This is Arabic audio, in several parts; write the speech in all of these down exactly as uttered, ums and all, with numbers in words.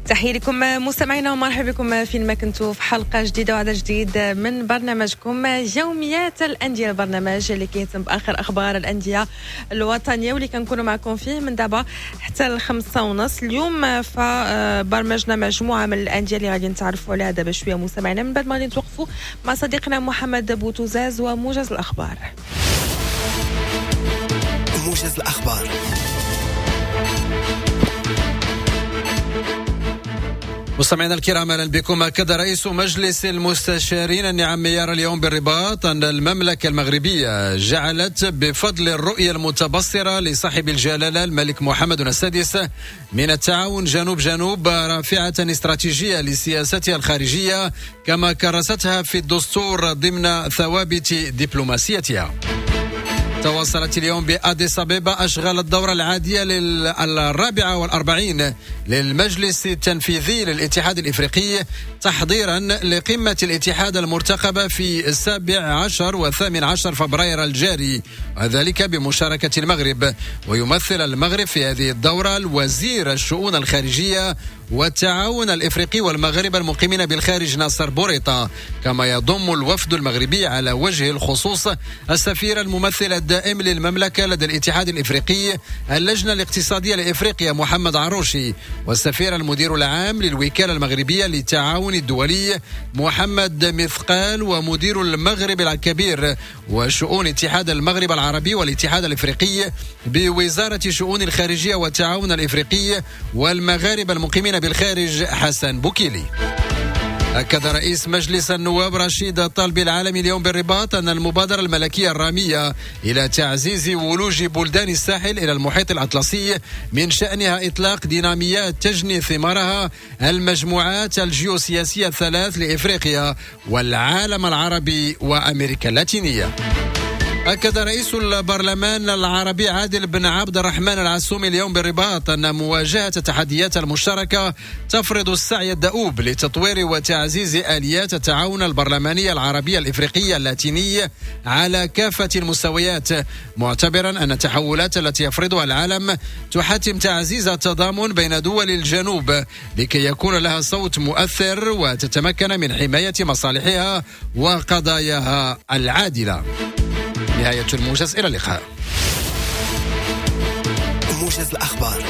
تحية لكم مستمعينا ومرحبا بكم فيما كنتوا في حلقة جديدة وعدد جديد من برنامجكم يوميات الأندية، البرنامج اللي كيهتم بآخر أخبار الأندية الوطنية واللي كنكونوا معكم فيه من دابا حتى الخمسة ونص. اليوم فبرمجنا مجموعة من الأندية اللي غادي نتعرفوا عليها دابا شوية مستمعينا من بعد ما غادي نتوقفوا مع صديقنا محمد بوتوزاز وموجز الأخبار. موجز الأخبار. مستمعينا الكرام، اهلا بكم. اكد رئيس مجلس المستشارين النعم ميار اليوم بالرباط ان المملكه المغربيه جعلت بفضل الرؤيه المتبصره لصاحب الجلاله الملك محمد السادس من التعاون جنوب جنوب رافعه استراتيجيه لسياستها الخارجيه كما كرستها في الدستور ضمن ثوابت دبلوماسيتها. تواصلت اليوم بأديس أبيبا أشغال الدورة العادية للرابعة والأربعين للمجلس التنفيذي للاتحاد الإفريقي تحضيرا لقمة الاتحاد المرتقبة في السابع عشر والثامن عشر فبراير الجاري، وذلك بمشاركة المغرب. ويمثل المغرب في هذه الدورة الوزير الشؤون الخارجية والتعاون الإفريقي والمغاربة المقيمين بالخارج ناصر بوريطة، كما يضم الوفد المغربي على وجه الخصوص السفير الممثل الدائم للمملكة لدى الاتحاد الإفريقي اللجنة الاقتصادية لإفريقيا محمد عروشي، والسفير المدير العام للوكالة المغربية للتعاون الدولي محمد مثقال، ومدير المغرب الكبير وشؤون اتحاد المغرب العربي والاتحاد الإفريقي بوزارة شؤون الخارجية والتعاون الإفريقي والمغاربة المقيمين بالخارج حسن بوكيلي. أكد رئيس مجلس النواب رشيد الطلبي العالمي اليوم بالرباط أن المبادرة الملكية الرامية إلى تعزيز ولوج بلدان الساحل إلى المحيط الأطلسي من شأنها إطلاق ديناميات تجني ثمارها المجموعات الجيوسياسية الثلاث لإفريقيا والعالم العربي وأمريكا اللاتينية. أكد رئيس البرلمان العربي عادل بن عبد الرحمن العسومي اليوم بالرباط أن مواجهة التحديات المشتركة تفرض السعي الدؤوب لتطوير وتعزيز آليات التعاون البرلماني العربي الإفريقي اللاتيني على كافة المستويات، معتبرا أن التحولات التي يفرضها العالم تحتم تعزيز التضامن بين دول الجنوب لكي يكون لها صوت مؤثر وتتمكن من حماية مصالحها وقضاياها العادلة. نهاية الموجز، إلى اللقاء. موجز الأخبار.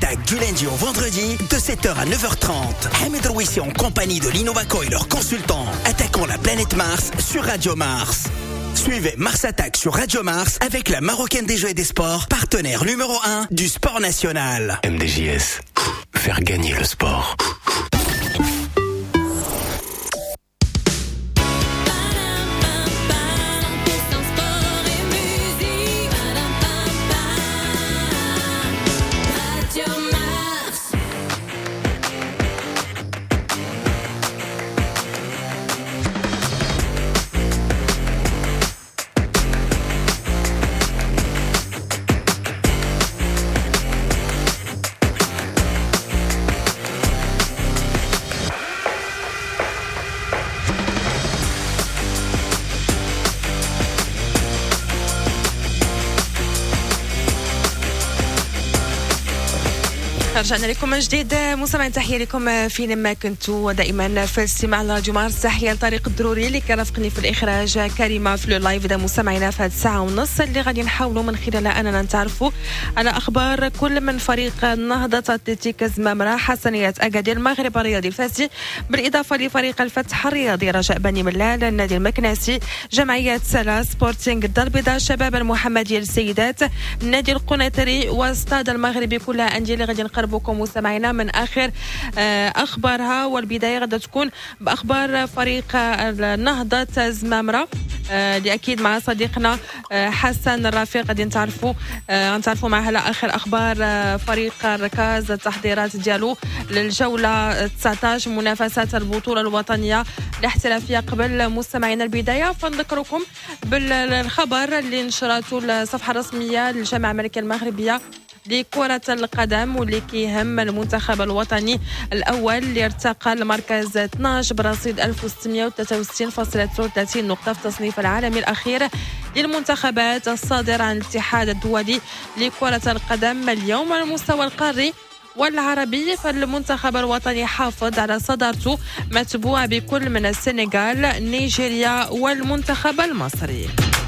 Attack du lundi au vendredi de sept heures à neuf heures trente. Hamid Rouissi en compagnie de l'Innovaco et leurs consultants attaquant la planète Mars sur Radio Mars. Suivez Mars Attack sur Radio Mars avec la Marocaine des Jeux et des Sports, partenaire numéro un du sport national. M D J S, faire gagner le sport. رجعنا لكم من جديد مستمعين، تحية لكم فينما كنتوا دائما في الاستماع على راديو مارس. تحية لطريق الدروري اللي كرافقني في الإخراج، كريمة في اللايف ده مستمعينا في هذه الساعة ونص اللي غادي نحاولوا من خلالها أننا نتعرفوا على أخبار كل من فريق نهضة أتلتيك زمامرة، حسنية أكادير، المغرب الرياضي الفاسي، بالإضافة لفريق الفتح الرياضي، رجاء بني ملال، النادي المكناسي، جمعية سلا، سبورتينغ الدار البيضاء، شباب المحمدية للسيدات، النادي القنيطري، واستاد المغربي، كلها أندية اللي غادي نقربوا بكم مستمعينا من آخر أخبارها. والبداية غدا تكون بأخبار فريق نهضة زمامرة اللي أكيد مع صديقنا حسن الرفيق غادي نتعرفوا نتعرفوا معه على آخر أخبار فريق الركاز، التحضيرات ديالو للجولة تسعطاش منافسات البطولة الوطنية الاحترافية. قبل مستمعينا البداية فنذكركم بالخبر اللي نشرته الصفحة الرسمية للجامعة الملكية المغربية لكرة القدم واللي كيهم المنتخب الوطني الأول اللي ارتقى لمركز اثناش برصيد ألف وستمائة وثلاثة وستين فاصلة تسعة وثلاثين نقطة في تصنيف العالمي الأخير للمنتخبات الصادر عن الاتحاد الدولي لكرة القدم. اليوم على المستوى القاري والعربي فالمنتخب الوطني حافظ على صدارته متبوع بكل من السنغال، نيجيريا والمنتخب المصري.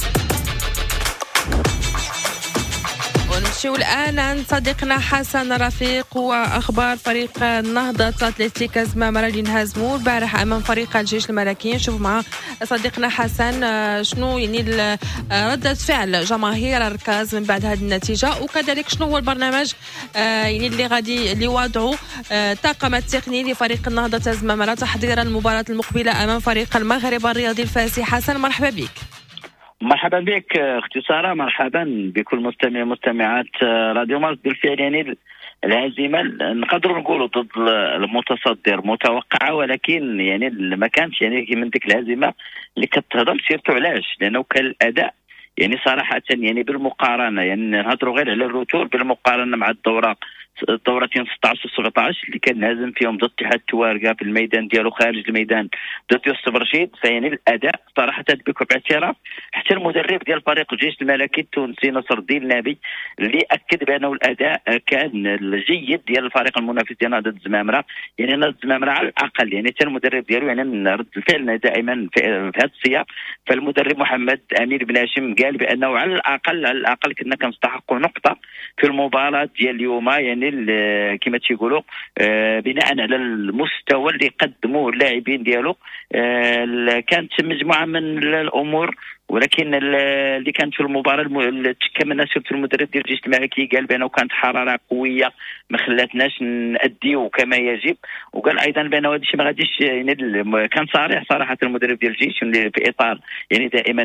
ونمشيو الآن عند صديقنا حسن رفيق وأخبار فريق نهضة أتلتيك زمامرة اللي انهزموا البارح أمام فريق الجيش الملكي. نشوف مع صديقنا حسن شنو يعني ردة فعل جماهير الركاز من بعد هذه النتيجة، وكذلك شنو هو البرنامج يعني اللي غادي اللي وضعوا طاقم التقني لفريق نهضة زمامرة تحضيرا المباراة المقبلة أمام فريق المغرب الرياضي الفاسي. حسن مرحبا بك. مرحبا بك اختي ساره، مرحبا بكل مستمعي مستمعات راديو مارس. بالفعل يعني الهزيمه نقدروا نقولوا ضد المتصدر متوقعه، ولكن يعني ما كانش يعني من ديك الهزيمه اللي كتهضم سيرتو. علاش؟ لانه كان الاداء يعني صراحه يعني بالمقارنه يعني نهضروا غير على الروتور بالمقارنه مع الدوره الدورتين ستطاش وسبعطاش اللي كان هازم فيهم ضد اتحاد توارقه في الميدان ديالو خارج الميدان ضد يوسف رشيد. فيعني الاداء صراحه بكل اعتراف حتى المدرب ديال فريق الجيش الملكي التونسي نصر الدين النابي اللي اكد بانه الاداء كان الجيد ديال الفريق المنافس ديال نهضة زمامرة. يعني نهضة زمامرة على الاقل يعني حتى المدرب ديالو يعني رد الفعل دائما في هذا السياق. فالمدرب محمد امير بن هاشم قال بانه على الاقل على الاقل كنا كنستحقوا نقطه في المباراه ديال اليوم، يعني كما تيقولوا بناء على المستوى اللي قدموه اللاعبين ديالو. كانت مجموعه من الامور ولكن اللي كانت في المباراه كما سيرت المدرب ديال الجيش الملكي قال بانه كانت حراره قويه ما خلاتناش ناديو كما يجب، وقال ايضا بانه هذا الشيء ما غاديش يعني كان صريح صراحه المدرب ديال الجيش في اطار يعني دائما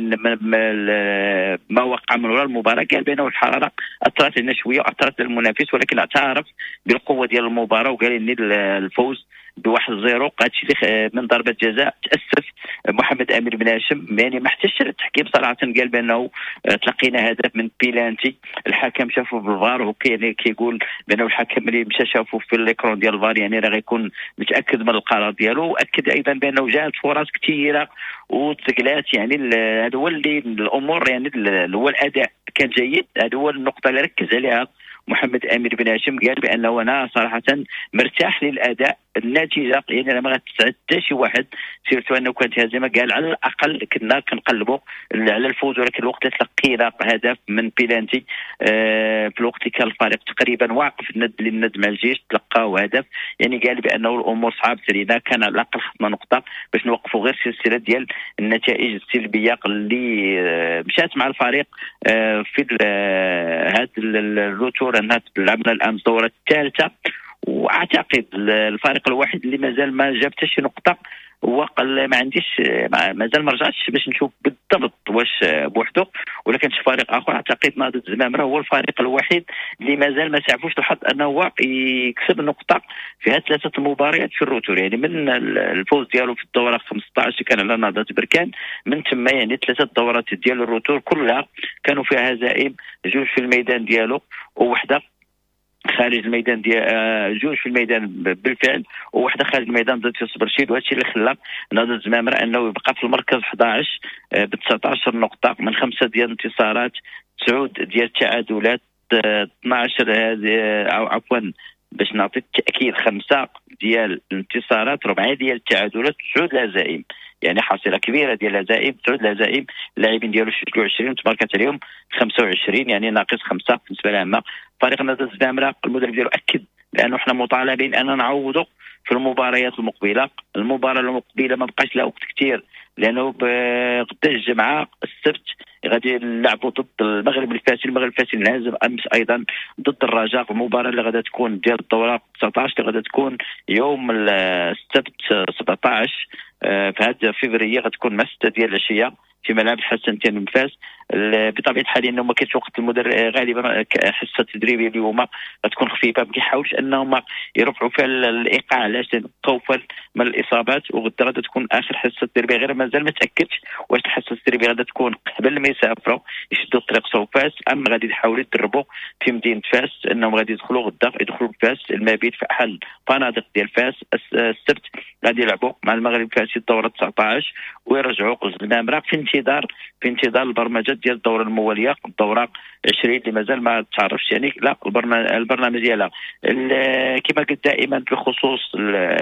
ما وقع من وراء المباراه. قال بانه الحراره اثرت لنا شويه واثرت للمنافس، ولكن اعترف بالقوه ديال المباراه وقال ان الفوز بواحد زيرو هادشي من ضربة جزاء تأسف محمد أمير بن هاشم. يعني ما احتاجش التحكيم صراحة، قال بأنه تلقينا هدف من بيلانتي الحكم شافه بالفار وهو يعني كيقول بأنه الحكم اللي مشى شافه في الإكران ديال الفار يعني راه غيكون متأكد من القرار ديالو. وأكد أيضا بأنه جاءت فرص كثيرة وتسجلات يعني هذا هو اللي الأمور يعني هو الأداء كان جيد. هذا هو النقطة اللي ركز عليها محمد أمير بن هاشم. قال بأنه أنا صراحة مرتاح للأداء النتيجه يعني انا ما غتسعد حتى شي واحد سيرتو انه كانت هزيمه قال على الاقل كنا كنقلبوا على الفوز، ولكن الوقت تلقينا هدف من بيلانتي آه في الوقت كان الفريق تقريبا واقف الند للند مع الجيش تلقاو هدف، يعني قال بانه الامور صعبه لينا، كان على الاقل خصنا نقطه باش نوقفوا غير سلسله ديال النتائج السلبيه اللي آه مشات مع الفريق آه في هذا الروتور. انها لعبنا الامس الدوره الثالثه، واعتقد الفريق الوحيد اللي مازال ما جاب حتى شي نقطه هو ما عنديش مازال ما رجعتش باش نشوف بالضبط واش بوحده، ولكن شي فريق اخر اعتقد نهضه زمامره هو الفريق الوحيد اللي مازال ما سعفوش الحظ انه هو يكسب نقطه في هذه ثلاثه المباريات في الروتور. يعني من الفوز ديالو في الدوره خمسطاش كان على نهضه بركان، من ثم يعني ثلاثه الدورات ديال الروتور كلها كانوا فيها هزائم، جوج في الميدان ديالو ووحده خارج الميدان ديال جوج في الميدان بالفعل وواحده خارج الميدان ضد يوسف برشيد، وهذا الشيء اللي خلى نهضة زمامرة انه يبقى في المركز أحد عشر ب تسعطاش نقطه من خمسه ديال الانتصارات، تسعود ديال التعادلات، اثناش او عفوا باش نعطي التاكيد خمسه ديال الانتصارات، ربعه ديال التعادلات، تسعود الهزائم، يعني حصيله كبيره ديال الهزائم، تسعود الهزائم. اللاعبين ديالو شكلوا عشرين وتباركت عليهم خمسة وعشرين، يعني ناقص خمسه بالنسبه لهم. فريق نهضة زمامرة المدرب ديالو اكد لانه احنا مطالبين ان نعوضوا في المباريات المقبله. المباراه المقبله ما بقاش لها وقت كثير لانه غدا الجمعه السبت غادي نلعبوا ضد المغرب الفاسي. المغرب الفاسي انهزم امس ايضا ضد الرجاء، المباراه اللي غادا تكون ديال الدوره تسعطاش اللي غادا تكون يوم السبت سبعطاش في هذا فبراير، غتكون مع ستة ديال العشيه في ملعب الحسن تاني من فاس. بطبيعه الحال انه ما كاينش وقت المدرب غالبا حصه التدريبيه اليوم غتكون خفيفه، ما كيحاولش انهم يرفعوا فيها الايقاع علاش خوفا من الاصابات، وغدا غادا تكون اخر حصه تدريبيه. غير مازال ما تاكدش واش الحصه التدريبيه غادا تكون قبل ما يسافروا يشدوا الطريق صوب فاس، ام غادي يحاولوا يدربوا في مدينه فاس، انهم غادي يدخلوا غدا يدخلوا فاس المبيت في احد فنادق ديال فاس. السبت غادي يلعبوا مع المغرب الفاسي الدوره تسعطاش ويرجعوا زمامرة في انتظار في انتظار البرمجه ديال الدوره المواليه الدوره عشرين اللي مازال ما تعرفش. يعني لا البرنامج ديالها كما قلت دائما بخصوص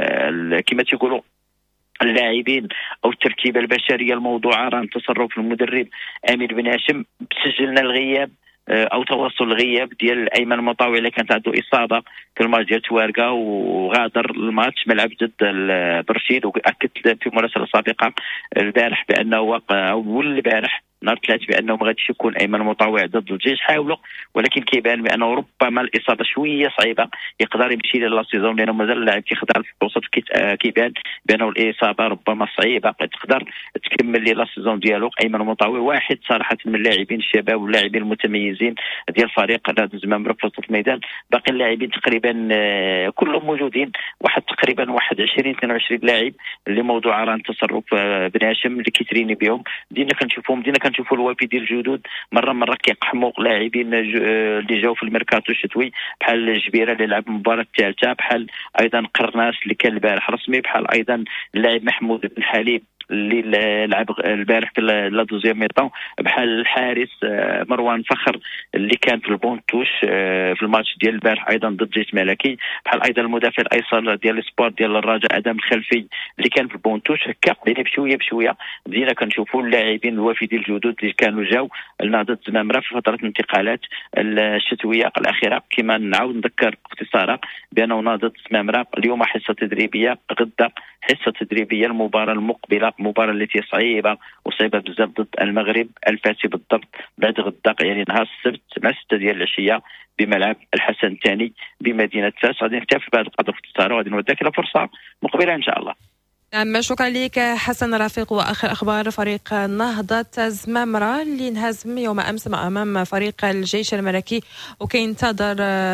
كما تيقولوا اللاعبين او التركيبه البشريه الموضوعه راه تصرف المدرب امير بن هاشم. سجلنا الغياب او تواصل الغياب ديال ايمن المطاوع اللي كانت عنده اصابه في الماتش ديال توارقه وغادر الماتش ملعب ضد برشيد، واكدت في مراسله سابقه البارح بانه او البارح نهار ثلاث بانه ما غاديش يكون ايمن مطاوع ضد الجيش. حاولوا ولكن كيبان بانه ربما الاصابه شويه صعيبه يقدر يمشي للا سيزون لانه مازال اللاعب كيخضع في الوسط، كيبان بانه الاصابه ربما صعيبه تقدر تكمل للا سيزون ديالو. ايمن مطاوع واحد صراحه من اللاعبين الشباب واللاعبين المتميزين ديال فريق نهضة زمامرة في وسط الميدان. باقي اللاعبين تقريبا كلهم موجودين، واحد تقريبا واحد عشرين اثنين وعشرين لاعب اللي موضوع راه تصرف بن هاشم اللي كيتريني بهم. بدينا كنشوفهم بدينا كنشوفوا الوافد ديال الجدد مره مره كيقحموا لاعبين اللي جاوا في الميركاتو الشتوي بحال الجبيره اللي لعب المباراه الثالثه، بحال ايضا قرناس اللي كان البارح رسمي، بحال ايضا اللاعب محمود بن حليب اللي لعب البارح في لا دوزيام ميطون، بحال الحارس مروان فخر اللي كان في البونتوش في الماتش ديال البارح ايضا ضد جيش ملكي، بحال ايضا المدافع الايسر ديال السبور ديال الرجاء ادم الخلفي اللي كان في البونتوش. هكا بدينا بشويه بشويه بدينا كنشوفوا اللاعبين الوافدين الجدد اللي كانوا جاو لنهضة زمامرة في فتره الانتقالات الشتويه الاخيره. كما نعاود نذكر باختصار بانه نهضة زمامرة اليوم حصه تدريبيه، غدا حصه تدريبيه. المباراه المقبله مباراه التي صعيبه وصعيبه بزاف ضد المغرب الفاسي بالضبط بعد غدا، يعني نهار السبت مع ستة ديال العشيه بملعب الحسن الثاني بمدينه فاس. غادي نكتفي بهذا القدر في التصارع وغادي نوديك الى فرصه مقبله ان شاء الله. نعم شكرا لك حسن رفيق. واخر اخبار فريق نهضة زمامرة اللي انهزم يوم امس امام فريق الجيش الملكي وكينتظر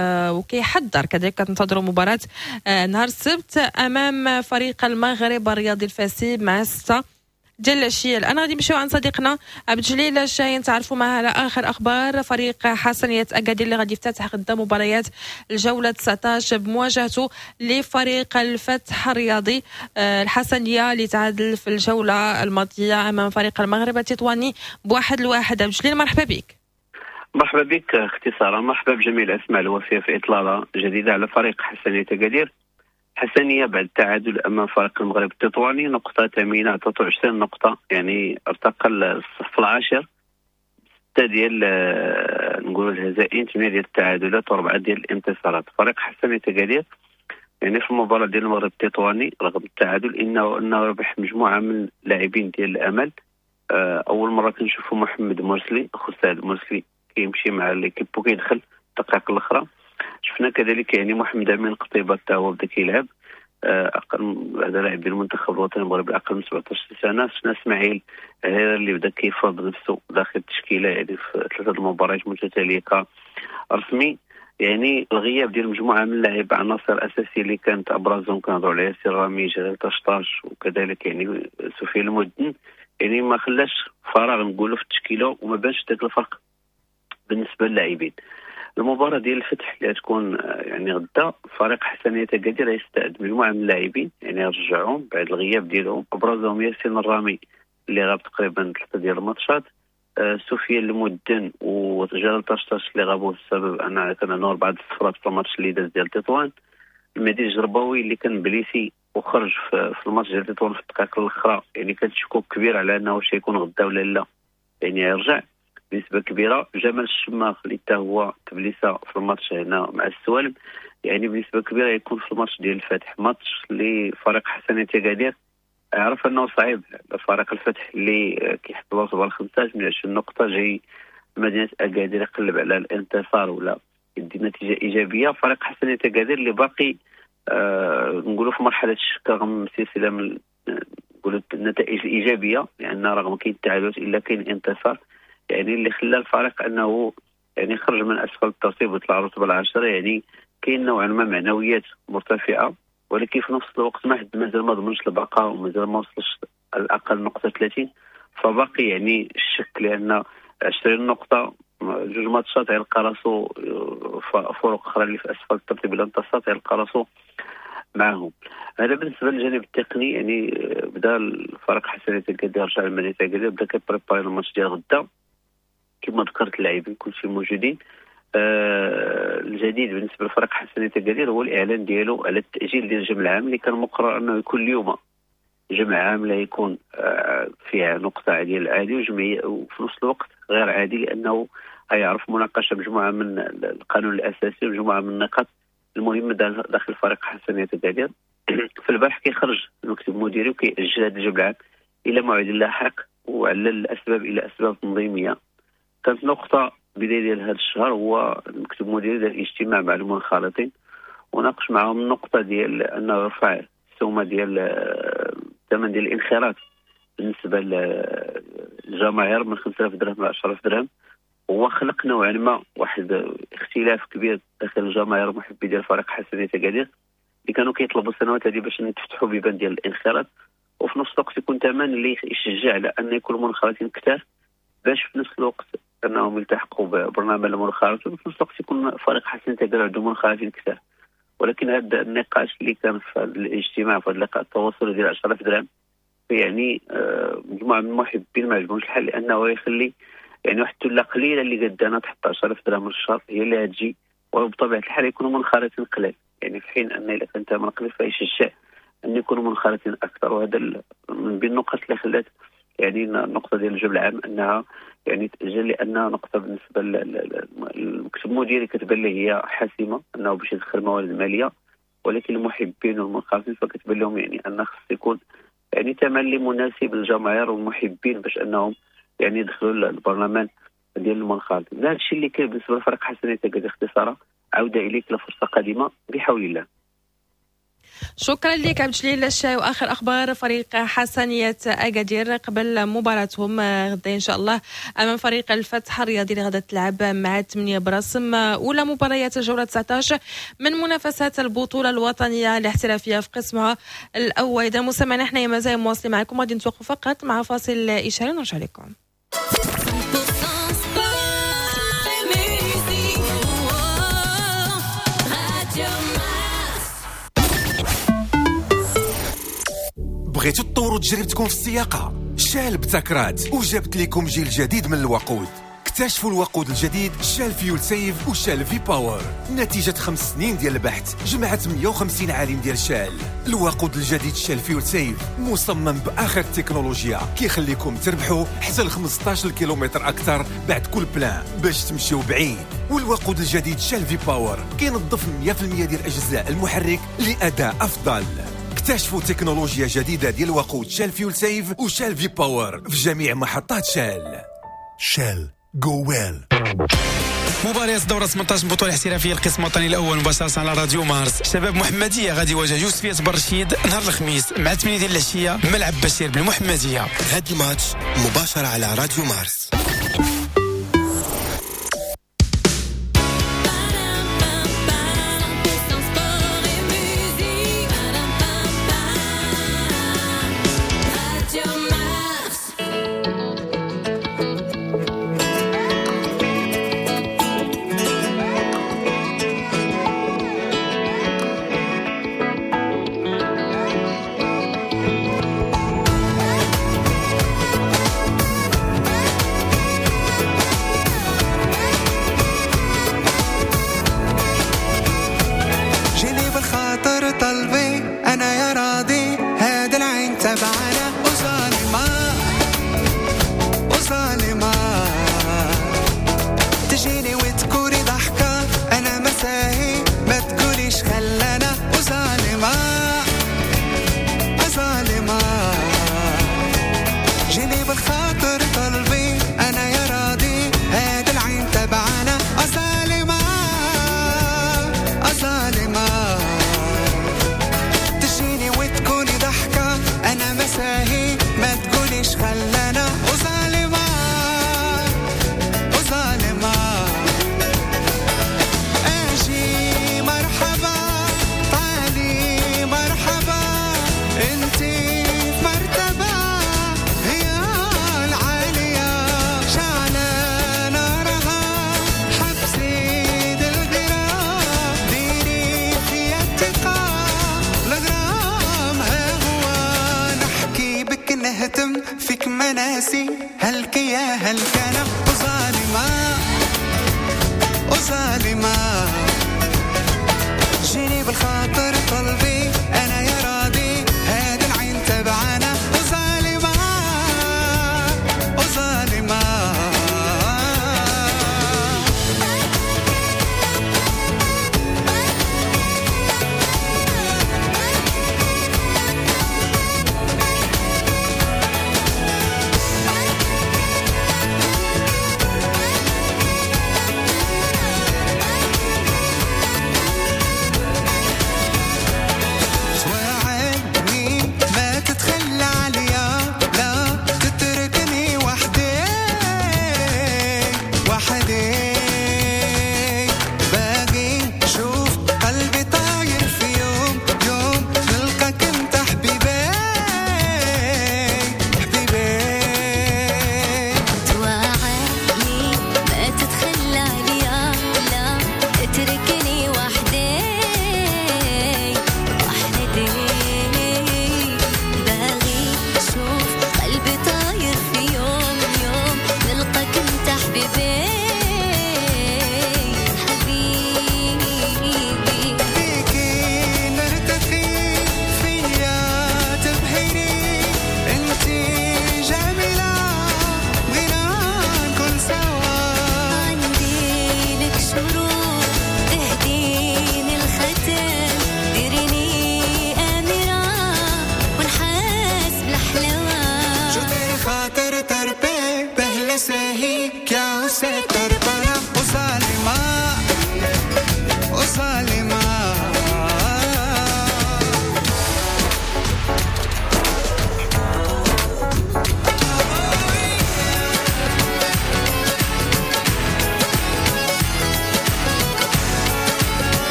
وكيحضر كذلك تنتظروا مباراة نهار السبت امام فريق المغرب الرياضي الفاسي مع ستة ديال العشيه. الان غادي نمشيو عند صديقنا عبد الجليل الشاهين تعرفوا معاه على اخر اخبار فريق حسنية اكادير اللي غادي يفتتح غدا مباريات الجوله تسعطاش بمواجهته لفريق الفتح الرياضي الحسنيه اللي تعادل في الجوله الماضيه امام فريق المغرب التطواني بواحد لواحد. عبد الجليل مرحبا بك. مرحبا بك اختصارا، مرحبا بجميع الاسماء الوفيه في اطلاله جديده على فريق حسنية اكادير. حسنية بعد التعادل أمام فريق المغرب التطواني، نقطة ثمينة عطاته عشرين نقطة، يعني ارتقى الصف العاشر، ستة ديال نقولوا الهزائم، ثمانية ديال التعادلات وأربعة ديال الانتصارات. فريق حسنية أكادير يعني في المباراة ديال المغرب التطواني رغم التعادل إنه أنه ربح مجموعة من لاعبين ديال الأمل. أول مرة كنشوفوا محمد مرسلي، أخو سعد مرسلي كيمشي مع ليكيب وكيدخل الدقائق الأخرى. شفنا كذلك يعني محمد أمين قطيبة حتى هو بدا كيلعب، اقل هذا لاعب ديال المنتخب الوطني المغربي اقل من سبعطاش سنه. شفنا اسماعيل هذا اللي بدا كيفرض نفسه داخل التشكيله يعني في ثلاثه المباريات متتاليه كرسمي. يعني الغياب ديال مجموعه من اللاعب عناصر اساسيه اللي كانت ابرزهم كنهضروا على ياسر رامي، جلال طشطاش وكذلك يعني سفيان المدن، يعني ما خلاش فراغ نقولوا في التشكيله وما بانش ذاك الفرق بالنسبه للاعبين. المباراة ديال الفتح اللي تكون يعني غدا فريق حسنية أكادير يستعد مجموعة من اللاعبين يعني يرجعهم بعد الغياب ديالهم، أبرزهم ياسين الرامي اللي غاب تقريبا ثلاثة ديال الماتشات، آه سفيان المدن وجلال طشطاش اللي غابوا بسبب أن كان عنده أربعة الصفرات في الماتش اللي داز ديال تطوان. المهدي الجرباوي اللي كان بليسي وخرج في, في الماتش ديال تطوان في الدقائق الأخرى، يعني كان شكوك كبير على أنه واش يكون غدا ولا لا، يعني يرجع بنسبة كبيرة. جمال الشماخ اللي حتى هو تبليسة في الماتش هنا مع السوالم، يعني بنسبة كبيرة يكون في الماتش ديال الفتح، ماتش اللي فريق حسنية أكادير عرف أنه صعيب. فريق الفتح اللي كيحط راسو بالخمسة من عشرين نقطة جاي مدينة أكادير يقلب على الانتصار ولا يدي نتيجة إيجابية. فريق حسنية أكادير اللي باقي آه نقولوا في مرحلة الشك رغم سلسلة من نقولوا النتائج الإيجابية، لأن يعني رغم كاين التعادلات إلا كاين انتصار، يعني اللي خلى الفريق انه يعني خرج من اسفل الترتيب ويطلع الرتبه العاشره. يعني كاين نوعا ما معنويات مرتفعه، ولكن في نفس الوقت ما حد مازال ما ضمنش البقاء ومازال ما وصلش الاقل نقطه ثلاثين، فباقي يعني الشك، لان عشرين نقطه جوج ماتشات يلقى راسو فرق اخرى اللي في اسفل الترتيب الا انتصرت يلقى راسو معهم. هذا بالنسبه للجانب التقني، يعني بدا الفريق حسنية أكادير رجع لمدينه أكادير بدا كيبريباري الماتش ديال غدا كما ذكرت اللاعبين كلشي موجودين. آه الجديد بالنسبه لفريق حسنية أكادير هو الاعلان ديالو على التاجيل ديال الجمع العام اللي كان مقرر انه يكون اليوم جمع عام لا يكون آه فيها نقطه ديال العادي وجمعيه وفي نفس الوقت غير عادي، لانه غيعرف مناقشه مجموعه من القانون الاساسي ومجموعه من النقاط المهمه داخل فريق حسنية أكادير. في البارح كيخرج المكتب المديري وكيأجل هذا الجمع العام الى موعد لاحق وعلى الاسباب الى اسباب تنظيميه. كانت نقطة بداية ديال هذا الشهر هو المكتب المديري دار اجتماع مع المنخرطين وناقش معهم النقطة ديال أنه يرفع السومة ديال الثمن ديال الانخراط بالنسبة للجماهير من خمسة آلاف درهم إلى عشرة آلاف درهم. هو خلق نوعا ما واحد اختلاف كبير داخل الجماهير محبي ديال فريق حسنية أكادير اللي كانوا كيطلبوا السنوات هذه باش نفتحوا بيبان ديال الانخراط، وفي نفس الوقت يكون ثمن اللي يشجع على أن يكون منخرطين كثار باش في نفس الوقت انهم يلتحقوا ببرنامج المنخرطين وفي نفس الوقت يكون فريق حسنية أكادير عندهم منخرطين كثار. ولكن هذا النقاش اللي كان في الاجتماع في اللقاء التواصلي ديال عشرة آلاف درهم يعني مجموعه من المحبين ما عجبهمش الحل، لانه يخلي يعني واحد الثله قليله اللي قدنا تحط عشرة آلاف درهم في الشهر هي اللي غتجي، وبطبيعه الحال يكونوا منخرطين قليل، يعني في حين ان اذا كان ثمن قليل فيشجع ان يكونوا منخرطين اكثر. وهذا من بين النقط اللي خلات يعني النقطه ديال الجمع العام انها يعني تاجل، لانها نقطه بالنسبه للمكتب المديري كتبان لي هي حاسمه انه باش يدخل موارد ماليه، ولكن المحبين والمنخرطين فكتبان لهم يعني ان خص يكون يعني ثمن اللي مناسب للجماهير والمحبين باش انهم يعني يدخلوا البرلمان ديال المنخرطين. هذا الشيء اللي كاين بالنسبه لفريق حسنية أكادير اختصارا. عوده اليك لفرصه قادمه بحول الله. شكرا لك عبد الجليل الشاي. واخر اخبار فريق حسنية أكادير قبل مباراتهم غدا ان شاء الله امام فريق الفتح الرياضي اللي غادا تلعب مع ثمانية برسم اولى مباريات الجوله تسعطاش من منافسات البطوله الوطنيه الاحترافيه في قسمها الاول. اذا مستمعينا احنا مازال مواصلين معكم، غادي نتوقفوا فقط مع فاصل اشاره ونرجع لكم. بغيتوا تطوروا تجربتكم في السياقه؟ شال بتكرات وجبت لكم جيل جديد من الوقود. اكتشفوا الوقود الجديد شال فيول سيف وشال في باور. نتيجة خمس سنين ديال البحث جمعت مية وخمسين عالم ديال شال. الوقود الجديد شال فيول سيف مصمم بآخر التكنولوجيا كيخليكم تربحوا حتى ل خمسطاش كيلومتر أكثر بعد كل بلان باش تمشيو بعيد. والوقود الجديد شال في باور كينظف مية بالمية ديال أجزاء المحرك لأداء أفضل. اكتشفوا تكنولوجيا جديدة ديال الوقود شال فيول سيف وشال في باور في جميع محطات شال. شال جو ويل. مباريات دورة ثمانية عشر بطولة احترافية القسم الوطني الأول مباشرة على راديو مارس. شباب محمدية غادي يواجه يوسفية برشيد نهار الخميس مع ثمانية ديال العشية ملعب بشير بالمحمدية. هذا الماتش مباشرة على راديو مارس.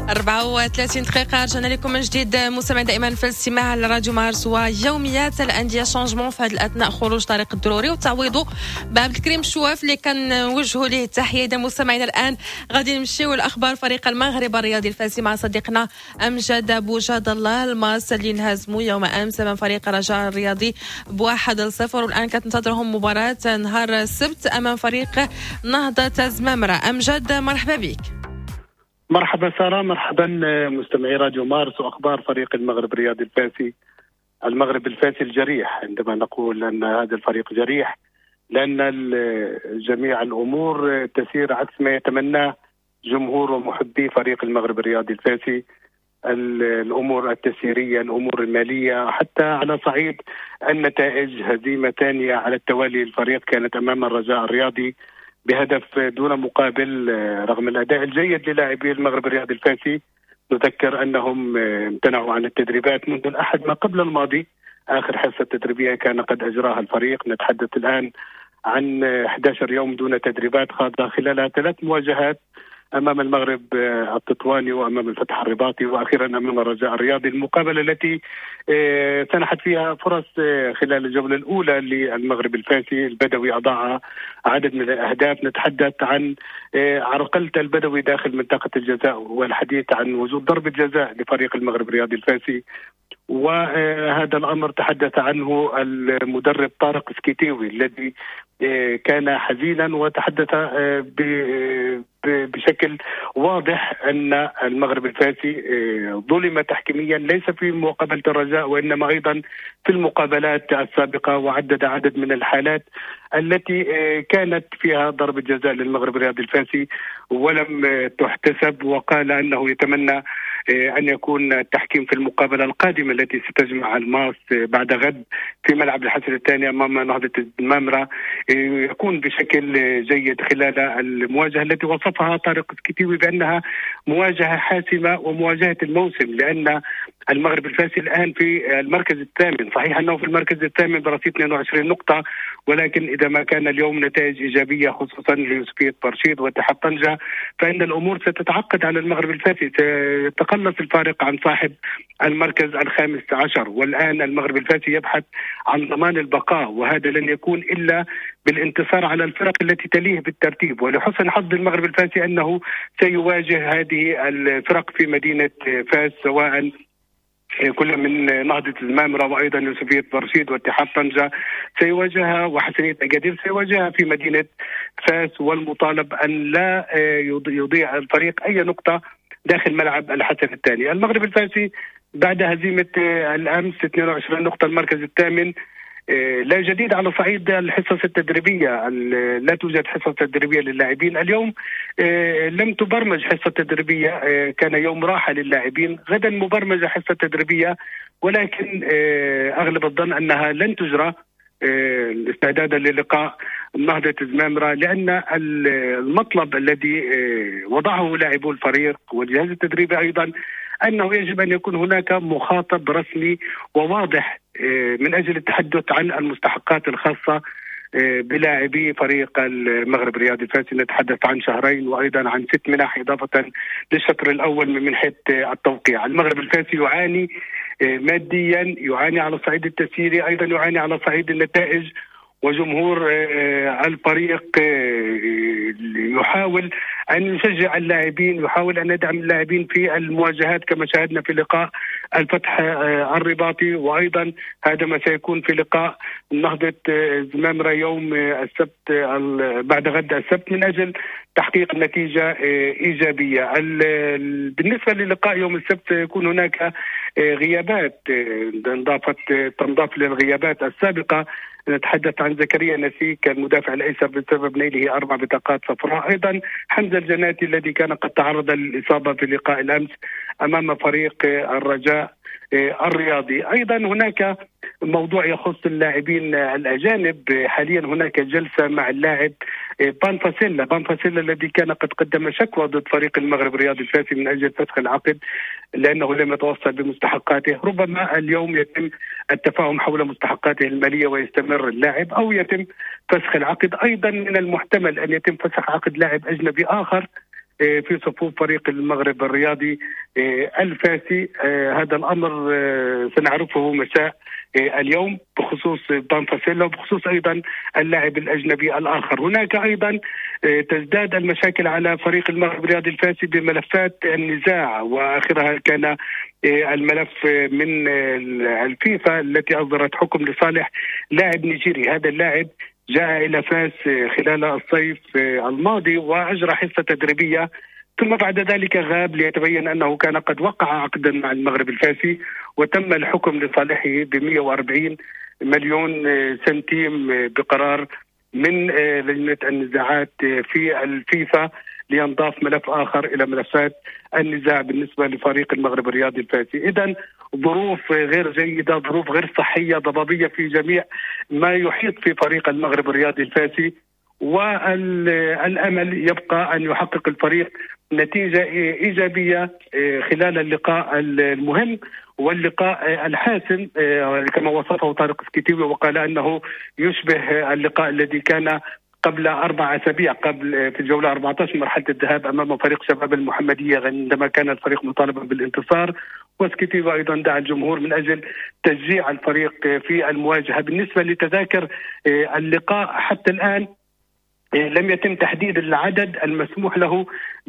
أربعة وثلاثين دقيقة رجعنا لكم من جديد مستمعين دائما في الاستماع على راديو مارس ويوميات الأندية شانجمون في هذه الأثناء خروج طارق الدروري وتعويضه بعبد الكريم الشواف اللي كان وجهوا ليه التحية. إذا مستمعينا الآن غادي نمشيو لأخبار فريق المغرب الرياضي الفاسي مع صديقنا أمجد أبو جاد الله الماس اللي انهزموا يوم أمس من فريق الرجاء الرياضي بواحد صفر، والآن كتنتظرهم مباراة نهار السبت أمام فريق نهضة زمامرة. أمجد مرحبا بك. مرحبا سارة، مرحبا مستمعي راديو مارس وأخبار فريق المغرب الرياضي الفاسي. المغرب الفاسي الجريح، عندما نقول أن هذا الفريق جريح لأن جميع الأمور تسير عكس ما يتمناه جمهور ومحبي فريق المغرب الرياضي الفاسي. الأمور التسييرية، الأمور المالية، حتى على صعيد النتائج، هزيمة ثانية على التوالي الفريق كانت أمام الرجاء الرياضي بهدف دون مقابل رغم الأداء الجيد للاعبي المغرب الرياضي الفاسي. نذكر أنهم امتنعوا عن التدريبات منذ الأحد ما قبل الماضي، آخر حصة تدريبية كان قد أجراها الفريق. نتحدث الآن عن أحد عشر يوم دون تدريبات، خاض خلالها ثلاث مواجهات أمام المغرب التطواني وأمام الفتح الرباطي وأخيرا أمام الرجاء الرياضي. المقابلة التي سنحت فيها فرص خلال الجولة الأولى للمغرب الفاسي، البدوي أضاع عدد من الأهداف. نتحدث عن عرقلة البدوي داخل منطقة الجزاء والحديث عن وجود ضربة جزاء لفريق المغرب الرياضي الفاسي، وهذا الأمر تحدث عنه المدرب طارق سكيتيوي الذي كان حزينا وتحدث بشكل واضح أن المغرب الفاسي ظلم تحكيميا ليس في مقابلة الرجاء وإنما أيضا في المقابلات السابقة، وعدد عدد من الحالات التي كانت فيها ضربة جزاء للمغرب الرياضي الفاسي ولم تحتسب، وقال أنه يتمنى أن يكون التحكيم في المقابلة القادمة التي ستجمع الماس بعد غد في ملعب الحسن الثاني أمام نهضة زمامرة يكون بشكل جيد خلال المواجهة التي وصفها طارق سكيتيوي بأنها مواجهة حاسمة ومواجهة الموسم، لأن المغرب الفاسي الآن في المركز الثامن. صحيح أنه في المركز الثامن برصيد اثنين وعشرين نقطة، ولكن إذا ما كان اليوم نتائج إيجابية خصوصا ليوسفية برشيد واتحاد طنجة فإن الأمور ستتعقد على المغرب الفاسي، سيتقلص الفارق عن صاحب المركز الخامس عشر. والآن المغرب الفاسي يبحث عن ضمان البقاء، وهذا لن يكون إلا بالانتصار على الفرق التي تليه بالترتيب. ولحسن حظ المغرب الفاسي أنه سيواجه هذه الفرق في مدينة فاس، سواء كل من نهضة زمامرة وأيضا يوسفية برشيد واتحاد طنجة سيواجهها وحسنية أكادير سيواجهها في مدينة فاس، والمطالب أن لا يضيع الفريق أي نقطة داخل ملعب الحسن الثاني. المغرب الفاسي بعد هزيمة الأمس اثنين وعشرين نقطة المركز الثامن، لا جديد على صعيد الحصص التدريبية، لا توجد حصص تدريبية للاعبين اليوم، لم تبرمج حصة تدريبية، كان يوم راحة للاعبين، غدا مبرمجة حصة تدريبية، ولكن أغلب الظن أنها لن تجرى استعدادا للقاء نهضة زمامرة، لأن المطلب الذي وضعه لاعبو الفريق والجهاز التدريبي أيضا أنه يجب أن يكون هناك مخاطب رسمي وواضح من أجل التحدث عن المستحقات الخاصة بلاعبي فريق المغرب الرياضي الفاسي. نتحدث عن شهرين وأيضا عن ست منح إضافة للشطر الأول من منحة التوقيع. المغرب الفاسي يعاني ماديا، يعاني على الصعيد التسييري، أيضا يعاني على صعيد النتائج، وجمهور الفريق يحاول أن يشجع اللاعبين، يحاول أن يدعم اللاعبين في المواجهات كما شاهدنا في لقاء الفتح الرباطي، وأيضا هذا ما سيكون في لقاء نهضة زمامرة يوم السبت بعد غد السبت من أجل تحقيق نتيجة إيجابية. بالنسبة للقاء يوم السبت سيكون هناك غيابات انضافت تنضاف للغيابات السابقة. نتحدث عن زكريا نسيك المدافع الأيسر بسبب نيله أربع بطاقات صفراء، أيضا حمزة الجناتي الذي كان قد تعرض للإصابة في لقاء الأمس أمام فريق الرجاء الرياضي. أيضا هناك موضوع يخص اللاعبين الأجانب، حاليا هناك جلسة مع اللاعب بانفاسيلا بانفاسيلا الذي كان قد قدم شكوى ضد فريق المغرب الرياضي الفاسي من أجل فسخ العقد لأنه لم يتوصل بمستحقاته. ربما اليوم يتم التفاهم حول مستحقاته المالية ويستمر اللاعب، أو يتم فسخ العقد. أيضا من المحتمل أن يتم فسخ عقد لاعب أجنبي آخر في صفوف فريق المغرب الرياضي الفاسي. هذا الأمر سنعرفه مساء اليوم بخصوص بان فاسيلا وبخصوص أيضا اللاعب الأجنبي الآخر. هناك أيضا تزداد المشاكل على فريق المغرب الرياضي الفاسي بملفات النزاع، وآخرها كان الملف من الفيفا التي أصدرت حكم لصالح لاعب نيجيري. هذا اللاعب جاء إلى فاس خلال الصيف الماضي وأجرى حصة تدريبية، ثم بعد ذلك غاب ليتبين أنه كان قد وقع عقدا مع المغرب الفاسي، وتم الحكم لصالحه ب مئة وأربعين مليون سنتيم بقرار من لجنة النزاعات في الفيفا، لينضاف ملف آخر إلى ملفات النزاع بالنسبة لفريق المغرب الرياضي الفاسي. إذن ظروف غير جيدة، ظروف غير صحية ضبابية في جميع ما يحيط في فريق المغرب الرياضي الفاسي، والأمل يبقى أن يحقق الفريق نتيجة إيجابية خلال اللقاء المهم واللقاء الحاسم كما وصفه طارق سكيتيوي، وقال أنه يشبه اللقاء الذي كان قبل أربع أسابيع قبل في الجولة أربعة عشر مرحلة الذهاب أمام فريق شباب المحمدية عندما كان الفريق مطالبا بالانتصار. وسكيتيوي أيضا دعا الجمهور من أجل تشجيع الفريق في المواجهة. بالنسبة لتذاكر اللقاء حتى الآن لم يتم تحديد العدد المسموح له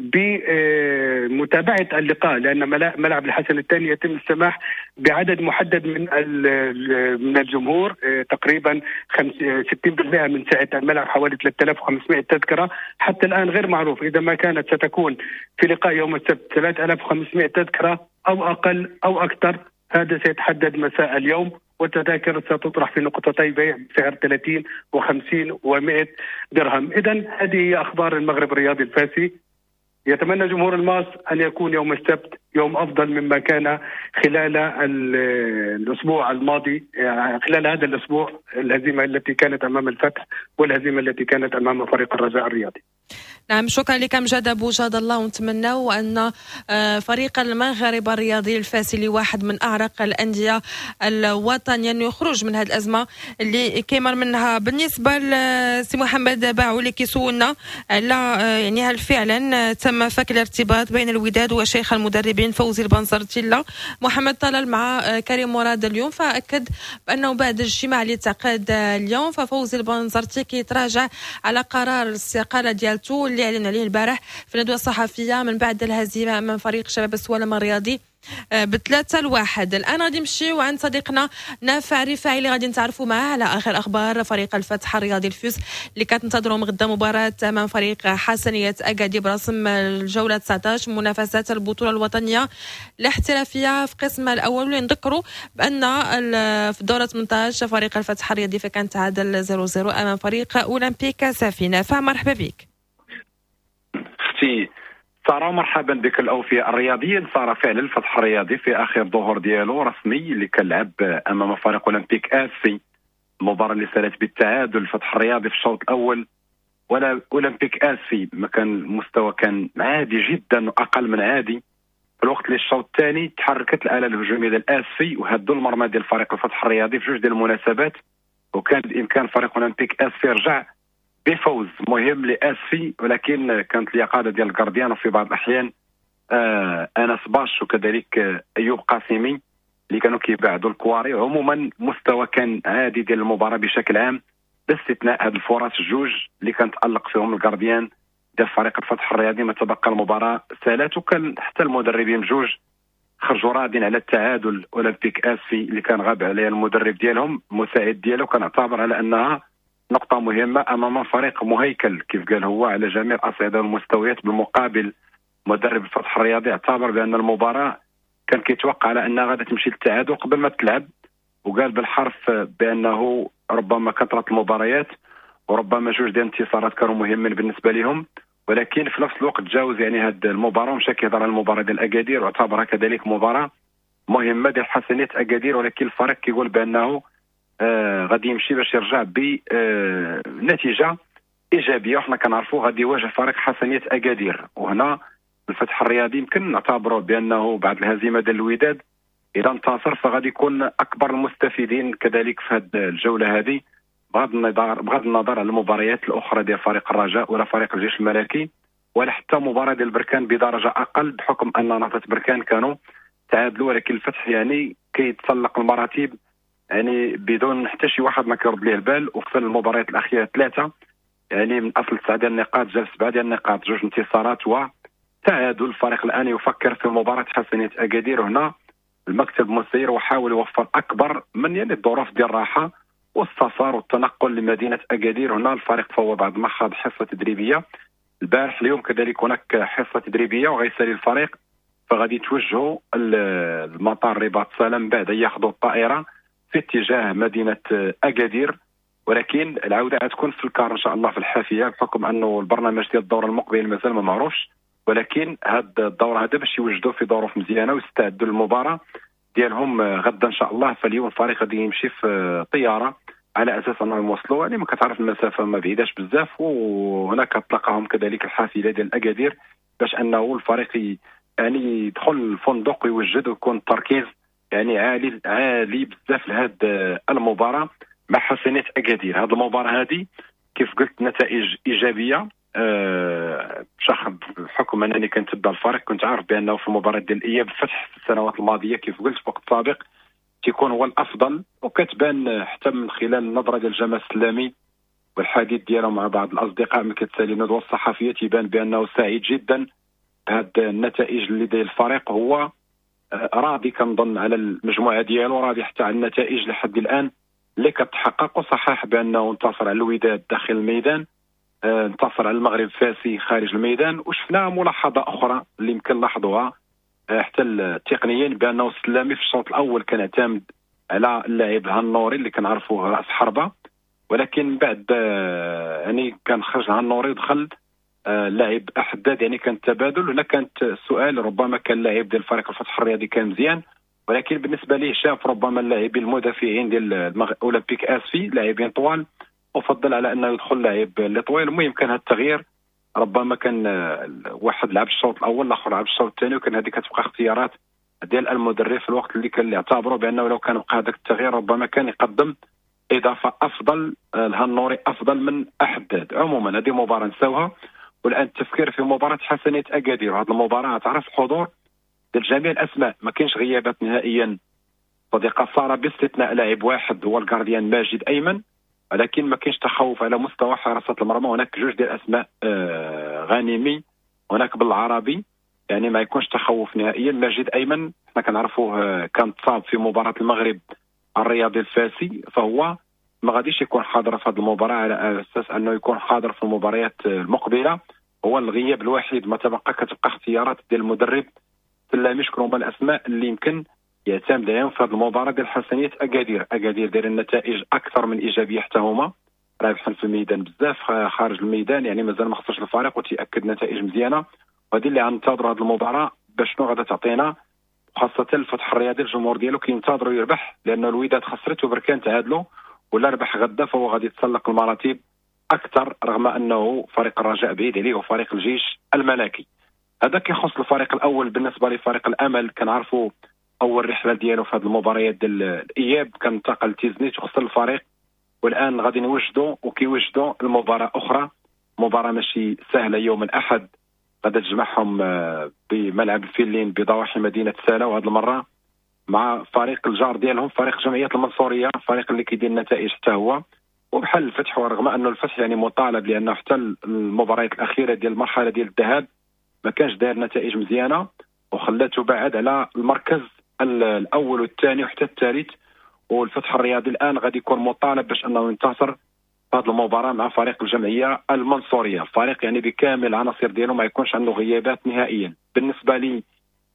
بمتابعة اللقاء، لأن ملعب الحسن الثاني يتم السماح بعدد محدد من من الجمهور، تقريبا ستين بالمئة من سعة الملعب حوالي ثلاثة آلاف وخمسمئة تذكرة. حتى الآن غير معروف إذا ما كانت ستكون في لقاء يوم السبت ثلاثة آلاف وخمسمئة تذكرة أو أقل أو أكثر، هذا سيتحدد مساء اليوم، والتذاكر ستطرح في نقطتي بيع بسعر ثلاثين وخمسين ومئة درهم. إذن هذه هي أخبار المغرب الرياضي الفاسي. يتمنى جمهور الماس أن يكون يوم السبت يوم أفضل مما كان خلال الأسبوع الماضي، خلال هذا الأسبوع الهزيمة التي كانت أمام الفتح والهزيمة التي كانت أمام فريق الرجاء الرياضي. نعم، شكرا لك مجاد أبو جاد الله، ونتمنى أن فريق المغرب الرياضي الفاسي واحد من أعرق الأندية الوطنية أنه يخرج من هذه الأزمة اللي كيمر منها. بالنسبة لسي محمد باعولي كيسولنا على يعني هل فعلا تم فك الارتباط بين الوداد وشيخ المدربين فوزي البنزرتي. محمد طلال مع كريم مراد اليوم، فأكد بأنه بعد الاجتماع اللي تعقد اليوم ففوزي البنزرتي كيتراجع على قرار الاستقالة ديالته اللي اعلن عليه البارح في الندوة الصحفية من بعد الهزيمة من فريق شباب السوالم الرياضي بثلاثة لواحد. الآن غادي نمشيو عند صديقنا نافع رفاعي اللي غادي نتعرفوا معاه على آخر أخبار فريق الفتح الرياضي الفوز اللي كتنتظرهم غدا مباراة أمام فريق حسنية أكادير برسم الجولة تسعة عشر منافسات البطولة الوطنية الاحترافية في قسم الأول. ونذكروا بأن في دورة ثمانية عشر فريق الفتح الرياضي فكان تعادل صفر صفر أمام فريق أولمبيك سفينة. فمرحبا بك اختي سارة، مرحبا بك. الأوفياء الرياضيين صار فعلا الفتح الرياضي في آخر ظهور ديالو رسمي اللي كان أمام فريق أولمبيك آسي، المباراة اللي سالت بالتعادل. الفتح الرياضي في الشوط الأول ولا أولمبيك آسي ما كان المستوى كان عادي جدا وأقل من عادي، في الوقت اللي الشوط الثاني تحركت الآلة الهجومية ديال آسي وهدوا المرمى ديال فريق الفتح الرياضي في جوج ديال المناسبات، وكان بإمكان فريق أولمبيك آسي يرجع بفوز مهم لآسي، ولكن كانت اليقظة ديال الكارديان وفي بعض الأحيان آه أنس باش وكذلك آه أيوب قاسمي اللي كانوا كيبعدوا الكواري. عموما مستوى كان عادي ديال المباراة بشكل عام باستثناء هذه الفرص جوج اللي كان تألق فيهم الكارديان ديال فريق الفتح الرياضي. ما تبقى المباراة سالات، وكان حتى المدربين بجوج خرجوا راضين على التعادل. أولمبيك آسي اللي كان غاب عليه المدرب ديالهم المساعد ديالو كان اعتبر على أنها نقطة مهمة أمام فريق مهيكل كيف قال هو على جميع الأصعدة والمستويات. بالمقابل مدرب الفتح الرياضي اعتبر بأن المباراة كان كيتوقع على أنها غادي تمشي للتعادل قبل ما تلعب، وقال بالحرف بأنه ربما كثرة المباريات وربما جوج ديال الانتصارات كانوا مهمين بالنسبة لهم، ولكن في نفس الوقت تجاوز يعني هذه المباراة ومشى كيهضر على المباراة ديال أكادير واعتبرها كذلك مباراة مهمة ديال حسنية أكادير، ولكن الفريق كيقول بأنه آه غادي يمشي باش يرجع بنتيجة آه إيجابية. وحنا كنعرفوا غادي يواجه فريق حسنية أكادير، وهنا الفتح الرياضي يمكن نعتبره بأنه بعد الهزيمة ديال الوداد إذا انتصر فغادي يكون أكبر المستفيدين كذلك في هذه الجولة هذه، بغض النظر بغض النظر على المباريات الأخرى ديال فريق الرجاء ولا فريق الجيش الملكي. ولا حتى مباراه ديال بركان بدرجه اقل، بحكم ان نهضه بركان كانوا تعادلوا، ولكن الفتح يعني كيتسلق المراتب يعني بدون حتى شي واحد ما كيرد ليه البال. وفي المباريات الاخيره ثلاثه يعني من اصل تسعه ديال النقاط جاب سبعه ديال النقاط، جوج انتصارات وتعادل. الفريق الان يفكر في مباراه حسنيه اكادير، هنا المكتب مسير وحاول يوفر اكبر من يعني الظروف ديال الراحه والسفر والتنقل لمدينه اكادير. هنا الفريق فهو بعد ما خاض حصه تدريبيه البارح، اليوم كذلك هناك حصه تدريبيه وغيسالي الفريق، فغادي يتوجهوا المطار رباط سلام بعد ياخذوا الطائره في اتجاه مدينه اكادير. ولكن العوده غتكون في الكار ان شاء الله في الحافيه، بحكم انه البرنامج ديال الدوره المقبل مازال ما معروفش، ولكن هاد الدوره هذا باش يوجدوا في ظروف مزيانه ويستعدوا للمباراه ديالهم غدا ان شاء الله. فاليوم الفريق غادي يمشي في طياره على اساس انهم يوصلوا، يعني ما كتعرف المسافه ما بعيداش بزاف، وهناك تلقاهم كذلك الحافله ديال اكادير باش انه الفريق يعني يدخل الفندق ويوجد ويكون التركيز يعني عالي عالي بزاف لهاد المباراه مع حسنيه اكادير. هذه المباراه هذه كيف قلت نتائج ايجابيه، أه بحكم انني كنتبع الفريق كنت عارف بانه في المباراه ديال الاياب الفتح في السنوات الماضيه كيف قلت في وقت سابق تيكون هو الافضل، وكتبان حتى من خلال النظره ديال جمال السلامي والحديث ديالو مع بعض الاصدقاء من كتسالي الندوه الصحفيه تيبان بانه سعيد جدا بهذه النتائج اللي داير الفريق. هو راضي كنظن على المجموعه ديالو، راضي حتى على النتائج لحد الان اللي كتحقق. وصحح بانه انتصر على الوداد داخل الميدان، انتصر على المغرب الفاسي خارج الميدان، وشفنا ملاحظه اخرى اللي يمكن نلاحظوها حتى التقنيين بانه السلامي في الشوط الاول كان اعتمد على اللاعب هالنوري اللي كنعرفوه راس حربه، ولكن بعد يعني كان خرج هالنوري ودخل اللاعب احداد، يعني كان تبادل. هنا كانت السؤال ربما كان اللاعب ديال فريق الفتح الرياضي كان مزيان، ولكن بالنسبه ليه شاف ربما اللاعبين المدافعين ديال اولمبيك اسفي لاعبين طوال، وفضل على انه يدخل لاعب اللي طويل. المهم كان هذا التغيير ربما كان واحد لعب الشوط الاول الاخر لعب الشوط الثاني، وكان هذه كتبقى اختيارات ديال المدرب في الوقت اللي كان يعتبروا بانه لو كان بقى هذاك التغيير ربما كان يقدم اضافه افضل لهالنوري افضل من احداد. عموما هذه مباراه نساوها، والان التفكير في مباراه حسنيه اكادير. هذه المباراه تعرف الحضور ديال جميع الاسماء، ما كاينش غيابات نهائيا صديقه ساره باستثناء لاعب واحد هو الجارديان ماجد ايمن، ولكن ما كاينش تخوف على مستوى حراسه المرمى. هناك جوج ديال الاسماء آه غانمي، هناك بالعربي، يعني ما يكونش تخوف نهائيا. ماجد ايمن حنا كنعرفوه آه كان تصاب في مباراه المغرب الرياضي الفاسي، فهو ما غاديش يكون حاضر في هذه المباراه على اساس انه يكون حاضر في المباريات المقبله. هو الغياب الوحيد ما تبقى كتبقى اختيارات ديال المدرب سلامي. شكون هما الاسماء اللي يمكن يعتمد عليهم في هذه المباراه ديال حسنيه اكادير. اكادير داير النتائج اكثر من ايجابيه حتى هما، رابحين في الميدان بزاف، خارج الميدان يعني مازال ما خسرش الفريق وتياكد نتائج مزيانه. وهذه اللي غننتظروا هذه المباراه باش شنو غادا تعطينا، خاصه الفتح الرياضي الجمهور ديالو كينتظروا يربح، لانه الوداد خسرت وبركان تعادلوا، ولا ربح غدا فهو غادي يتسلق المراتب اكثر، رغم انه فريق الرجاء بعيد عليه وفريق الجيش الملكي. هذا كيخص الفريق الاول. بالنسبه لفريق الامل كنعرفوا اول رحله ديالو في هذه المباريات ديال الاياب كان انتقل لتيزنيت وخسر الفريق، والان غادي نوجدوا وكيوجدوا المباراه اخرى، مباراه ماشي سهله يوم الاحد غادي تجمعهم بملعب الفيلين بضواحي مدينه سالا، وهذه المره مع فريق الجار ديالهم فريق جمعيه المنصوريه، فريق اللي كيدير النتائج حتى هو وبحال الفتح، ورغم انه الفتح يعني مطالب لانه حتى المباريات الاخيره ديال المرحله ديال الذهاب ما كانش داير نتائج مزيانه وخلاته بعد على المركز الاول والثاني وحتى الثالث. والفتح الرياضي الان غادي يكون مطالب باش انه ينتصر في هذه المباراه مع فريق الجمعيه المنصوريه، الفريق يعني بكامل العناصر ديالو ما يكونش عنده غيابات نهائيا. بالنسبه لي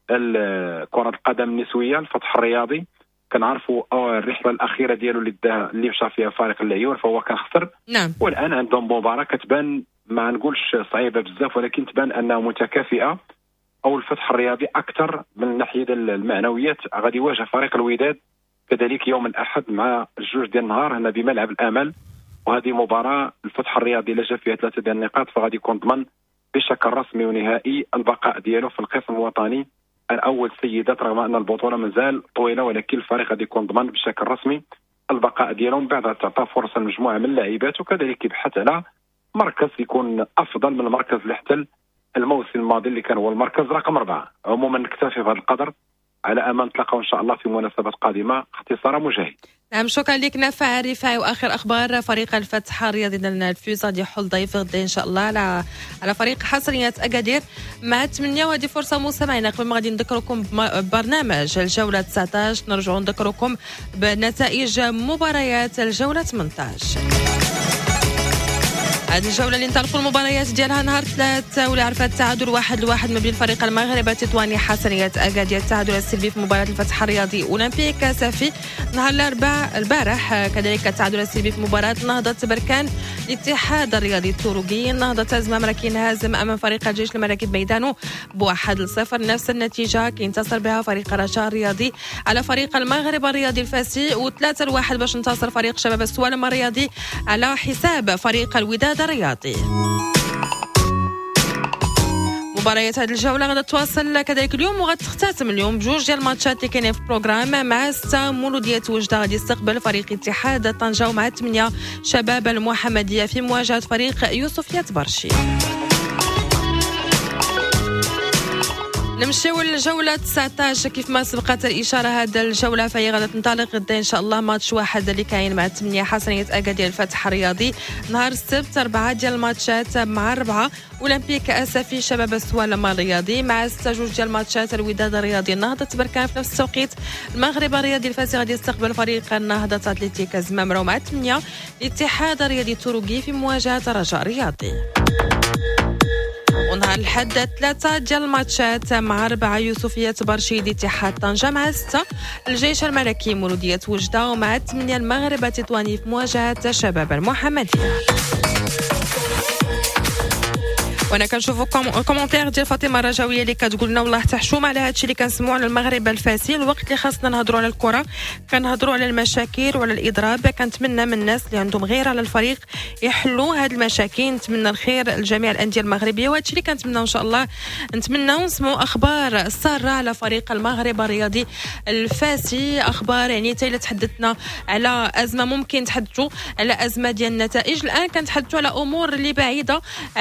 كره القدم النسويه الفتح الرياضي كنعرفوا الرحله الاخيره ديالو اللي اللي مشى فيها فريق العيون فهو كان خسر، نعم. والان عندهم مباراه كتبان ما نقولش صعيبه بزاف ولكن تبان انها متكافئه، او الفتح الرياضي اكثر من الناحيه المعنويات غادي يواجه فريق الوداد كذلك يوم الاحد مع الجوج ديال النهار هنا بملعب الامل. وهذه مباراه الفتح الرياضي الا جا فيها ثلاثه ديال النقاط فغادي يكون ضمن بشكل رسمي ونهائي البقاء ديالو في القسم الوطني الاول سيدات، رغم ان البطوله مازال طويله ولكن الفريق غادي يكون ضمن بشكل رسمي البقاء ديالهم. من بعد تعطى فرصه لمجموعه من اللاعبات وكذلك يبحث على مركز يكون افضل من المركز اللي احتل الموسم الماضي اللي كان هو المركز رقم أربعة. عموما نكتفي بهذا القدر على أمل نتلاقاو إن شاء الله في مناسبات قادمة. اختصارا مجاهد. نعم شكرا لك نافع رفاعي. واخر اخبار فريق الفتح الرياضي ديالنا الفيوز غادي يحل ضيف غدا ان شاء الله على على فريق حصريات اكادير مع ثمانية. وهذه فرصه مستمعينا قبل ما غادي نذكركم ببرنامج الجوله تسعطاش نرجعوا نذكركم بنتائج مباريات الجوله ثمانطاش. هذه الجولة اللي انطلقوا المباريات ديالها نهار ثلاثة واللي عرفت التعادل واحد لواحد ما بين الفريق المغربي تطواني حسنيات أكادير. التعادل السلبي في مباراة الفتح الرياضي أولمبيك صافي نهار الأربعاء البارح. كذلك التعادل السلبي في مباراة نهضة بركان الاتحاد الرياضي التوروكي. نهضة تازمام راكين هازم أمام فريق الجيش المراكب ميدانو بواحد لصفر. نفس النتيجة كينتصر بها فريق الرجاء الرياضي على فريق المغرب الرياضي الفاسي وثلاثة لواحد باش انتصر فريق شباب السوالم الرياضي على حساب فريق الوداد الرياضي. مباريات هذه الجولة غادي تواصل كذلك اليوم وغتختتم اليوم بجوج ديال الماتشات اللي كاينين في البروغرام. مع ستة مولودية وجدة غادي يستقبل فريق اتحاد طنجة ومع ثمانية شباب المحمدية في مواجهة فريق يوسفيات برشي. نمشيو للجولة تسعطاش كيف ما سبقت الإشارة. هذا الجولة فهي غادي تنطلق غدا إن شاء الله ماتش واحد اللي كاين مع ثمانية حسنية أكادير الفتح الرياضي. نهار السبت أربعة ديال الماتشات مع أربعة أولمبيك أسفي شباب السوالم الرياضي مع ستة جوج ديال الماتشات الوداد الرياضي نهضة بركان. في نفس التوقيت المغرب الرياضي الفاسي غادي يستقبل فريق النهضة أتلتيك زمامرة ومع ثمانية الاتحاد الرياضي التوروكي في مواجهة الرجاء الرياضي. ونهار الحد ثلاثة ديال الماتشات مع أربعة يوسفيات برشيد اتحاد طنجة مع ستة الجيش الملكي مولودية وجدة ومع ثمانية المغرب تطواني في مواجهة شباب المحمدية. وانا كنشوفوا الكومونتير ديال فاطمه الرجاويه اللي كتقول لنا والله حتى حشومه على هادشي اللي كنسمعوا على المغرب الفاسي. الوقت اللي خاصنا نهضروا على الكره كنهضروا على المشاكل وعلى الاضراب. كنتمنى من الناس اللي عندهم غير على الفريق يحلوا هاد المشاكل. نتمنى الخير لجميع الانديه المغربيه وهادشي اللي كنتمناو ان شاء الله. نتمنى نسمعوا اخبار ساره على فريق المغرب الرياضي الفاسي. اخبار يعني حتى الا تحدثنا على ازمه ممكن نتحدثوا على ازمه ديال النتائج. الان كنتحدثوا على امور اللي بعيده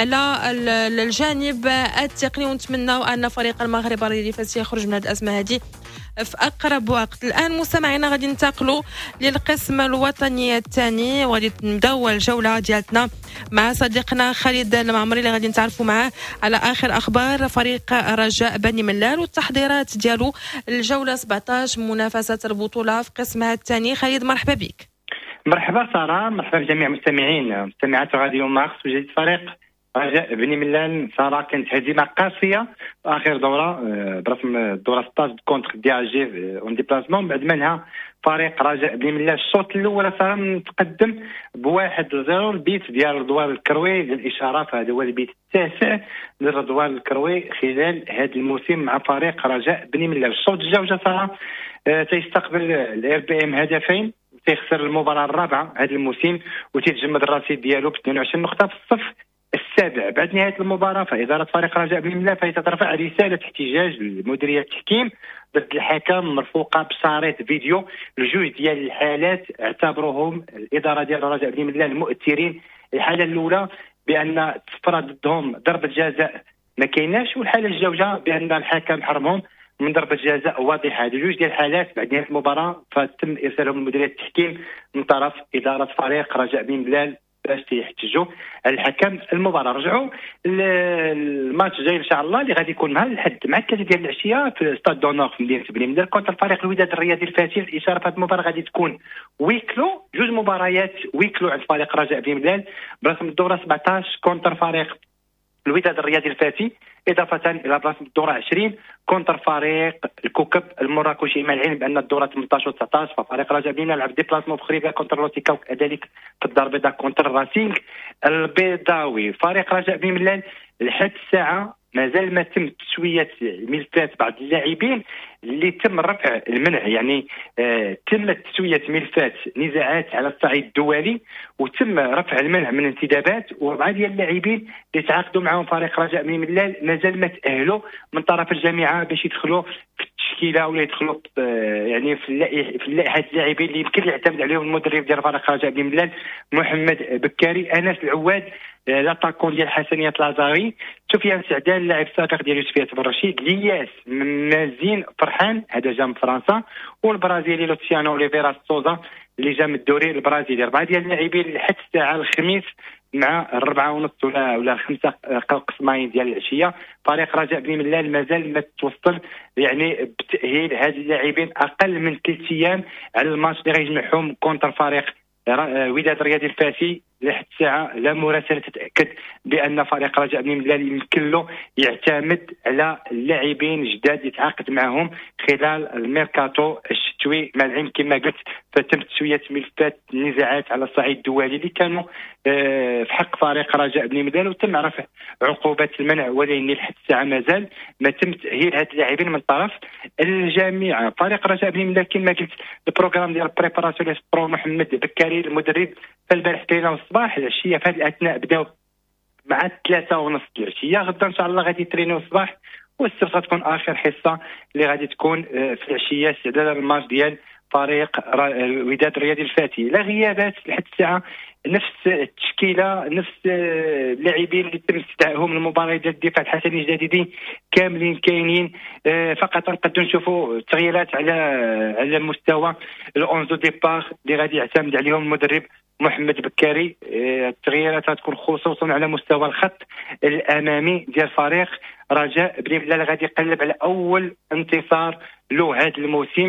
على الجانب التقني ونتمنى أن فريق المغرب الرياضي الفاسي يخرج من هذه الأزمة هذه في أقرب وقت. الآن مستمعينا غادي ننتقلوا للقسم الوطني الثاني وغادي نبداو الجولة ديالتنا مع صديقنا خالد المعمري اللي غادي نتعرفوا معاه على آخر أخبار فريق رجاء بني ملال والتحضيرات ديالو الجولة سبعطاش منافسة البطولة في قسمها الثاني. خالد مرحبا بك. مرحبا سارة، مرحبا بجميع مستمعين مستمعات راديو مارس. وجديد فريق رجاء بني ملال صراحه كانت هزيمه قاسيه في اخر دوره برسم الدوره ستة عشر كونتر دي ا جي اون ديبلاسمون. بعد منها فريق رجاء بني ملال الشوط الاول صراحه متقدم بواحد لزيرو. البيت ديال رضوان الكروي للاشاره فهذا هو البيت التاسع لرضوان الكروي خلال هذا الموسم مع فريق رجاء بني ملال. الشوط الجوجه صراحه تيستقبل الار بي ام هدفين تيخسر المباراه الرابعه هذا الموسم وتيتجمد الرصيد ديالو ب اثنين وعشرين نقطه في الصف السابع. بعد نهاية المباراة فإدارة فريق رجاء بني ملال فترفع رسالة احتجاج لمديرية التحكيم ضد الحكم مرفوقة بشريط فيديو. الجوج ديال الحالات اعتبروهم الإدارة ديال رجاء بني ملال مؤثرين. الحالة الأولى بأن تفرض ضدهم ضربة جزاء ما كايناش، والحالة الجوجة بأن الحكم حرمهم من ضربة جزاء واضحة. هذه جوج ديال الحالات بعد نهاية المباراة فتم إرسالهم لمديرية التحكيم من طرف إدارة فريق رجاء بني ملال باش تيحتجوا الحكم المباراه. رجعوا الماتش جاي ان شاء الله اللي غادي يكون نهار الحد مع الثلاثه ديال العشيه في ستاد دونور في مدينه بني ملال كونتر فريق الوداد الرياضي الفاسي. الاشاره في هذه المباراه غادي تكون ويكلو، جوج مباريات ويكلو على فريق رجاء بني ملال برسم الدوره سبعطاش كونتر فريق الوداد الرياضي الفاسي، اضافه الى بلاصه الدوره عشرين كونتر فريق الكوكب المراكشي. مع العلم بان الدوره ثمنطاش و تسعطاش ففريق رجاء بني ملال لعب ديبلاسمون في خريبه كونتر لوتيكا وكذلك في الدار البيضاء كونتر راسينغ البيضاوي. فريق رجاء بني ملال لحد الساعه مازال ما تم تسويه ملفات بعض اللاعبين اللي تم رفع المنع، يعني آه تم تسويه ملفات نزاعات على الصعيد الدولي وتم رفع المنع من انتدابات. واربعه ديال اللاعبين اللي تعاقدوا معهم فريق رجاء بني ملال مازال ما تاهلوا من طرف الجامعه باش يدخلوا في التشكيله ولا يدخلوا آه يعني في اللائحه في اللائحه اللاعبين اللي يمكن يعتمد عليهم المدرب ديال فريق رجاء بني ملال محمد بكاري. انس العواد لاتاكون ديال حسنيه لازاري سفيان سعدان اللاعب السابق ديال يوسفيه بن رشيد، لياس مازين فرحان هذا جا من فرنسا، والبرازيلي لوتسيانو اوليفيرا سوزا اللي جا من الدوري البرازيلي. اربعه ديال اللاعبين لحد الساعه الخميس مع الربعه ونص ولا ولا الخمسه قسمين ديال العشيه. فريق رجاء بني ملال مازال ما توصل يعني بتاهيل هاد اللاعبين اقل من ثلاث ايام على الماتش اللي غيجمعهم كونتر فريق وداد الرياضي الفاسي. لحد الساعه لا مراسله تتاكد بان فريق رجاء بني ملال يمكن له يعتمد على اللاعبين جداد يتعاقد معهم خلال الميركاتو الشتوي. مع العلم كما قلت فتم تسويه ملفات النزاعات على الصعيد الدولي اللي كانوا في حق فريق رجاء بني ملال، وتم رفع عقوبات المنع، ولكن لحد الساعه مازال ما تم تاهيل هاد اللاعبين من طرف الجامعه. فريق رجاء بني ملال كما قلت البروغرام ديال البريباراسيون برو محمد بكاري المدرب البارح ترينا الصباح، العشيه في هذه الاثناء بداو مع ثلاثة ونص العشيه. غدا ان شاء الله غادي ترينيو الصباح، والسبت غتكون اخر حصه اللي غادي تكون في العشيه استعدادا للماتش ديال فريق وداد الرياضي الفاتي. لا غيابات لحد الساعه، نفس التشكيله نفس اللاعبين اللي تم استدعائهم للمباراه ديال الدفاع الحسني الجديدي كاملين كاينين. فقط نقدروا نشوفوا تغييرات على على مستوى الاونزو ديبار اللي غادي يعتمد عليهم المدرب محمد بكاري. التغييرات غتكون خصوصا على مستوى الخط الامامي ديال فريق رجاء بني ملال، غادي يقلب على اول انتصار له هذا الموسم،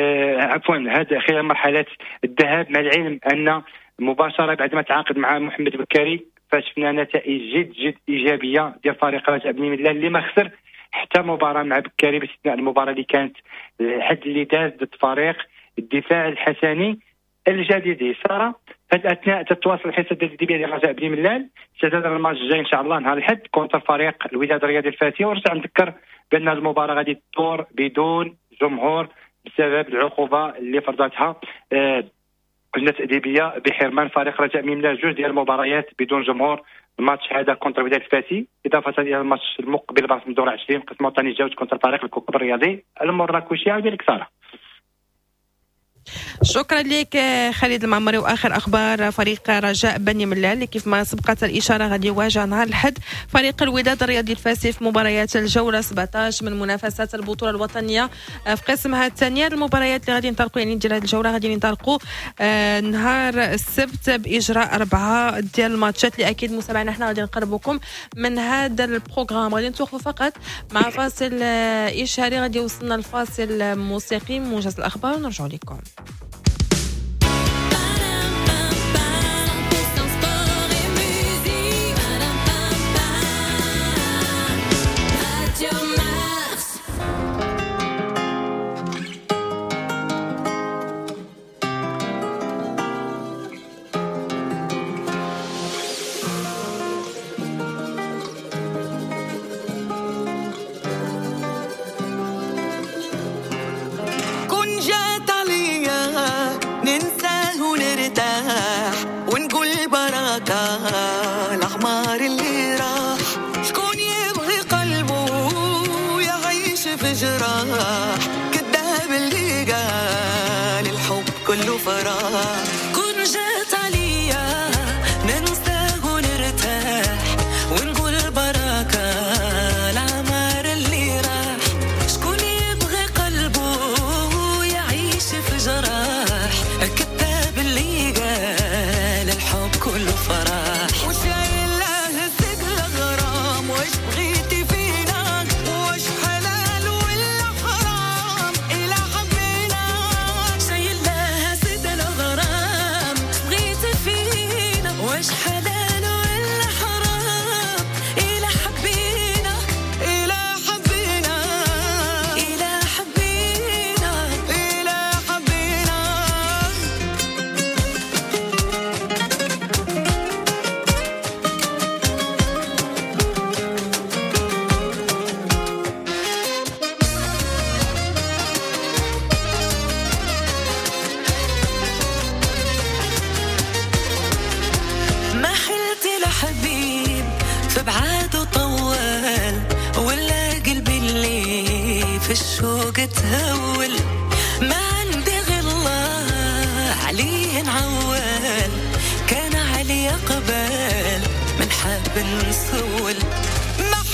عفوا هذا خلال مرحله الذهاب. مع العلم ان مباشره بعد ما تعاقد مع محمد بكاري فشفنا نتائج جد جد ايجابيه ديال فريق رجاء بني ملال اللي ما خسر حتى مباراه مع بكاري باستثناء المباراه اللي كانت الحد اللي داز ضد فريق الدفاع الحسني الجديدي. ساره في الاثناء تتواصل الحصه التدريبيه ديال رجاء بني ملال استعدادا للماتش الجاي ان شاء الله نهار الاحد كونتر فريق الوداد الرياضي الفاتي. ورجع نذكر بان المباراه غادي تدور بدون جمهور بسبب العقوبه اللي فرضتها آه لجنه تاديبيه بحرمان فريق رجاء بني ملال جوج ديال المباريات بدون جمهور. الماتش هذا كونتر الوداد الفاسي اضافه الى الماتش المقبل برسم الدور عشرين قسم وطني جوج كونتر فريق الكوكب الرياضي المراكشي. عاود لك ساره. شكرا لك خالد المعمري. واخر اخبار فريق رجاء بني ملال اللي كيف ما سبقت الاشاره غادي يواجه نهار الاحد فريق الوداد الرياضي الفاسي في مباريات الجوله سبعطاش من منافسات البطوله الوطنيه في قسمها الثانيه. المباريات اللي غادي ينطلقوا يعني ديال هذه الجوله غادي ينطلقوا نهار السبت باجراء اربعه ديال الماتشات اللي اكيد متابعينا احنا غادي نقربوكم من هذا البروغرام. غادي نتوقفوا فقط مع فاصل اشاري، غادي يوصلنا الفاصل موسيقي موجز الاخبار ونرجعوا لكم. الأحمر اللي راح شكون يبغي قلبه يعيش في جراح كذاب اللي قال الحب كله فراح. كون جات عليا ننساه ونرتاح ونقول بركة العمر اللي راح شكون يبغي قلبه يعيش في جراح كذاب اللي قال الحب كله فراح. الشوق تهول ما عندي غلا عليه نعول كان علي قبل من حاب نسول ما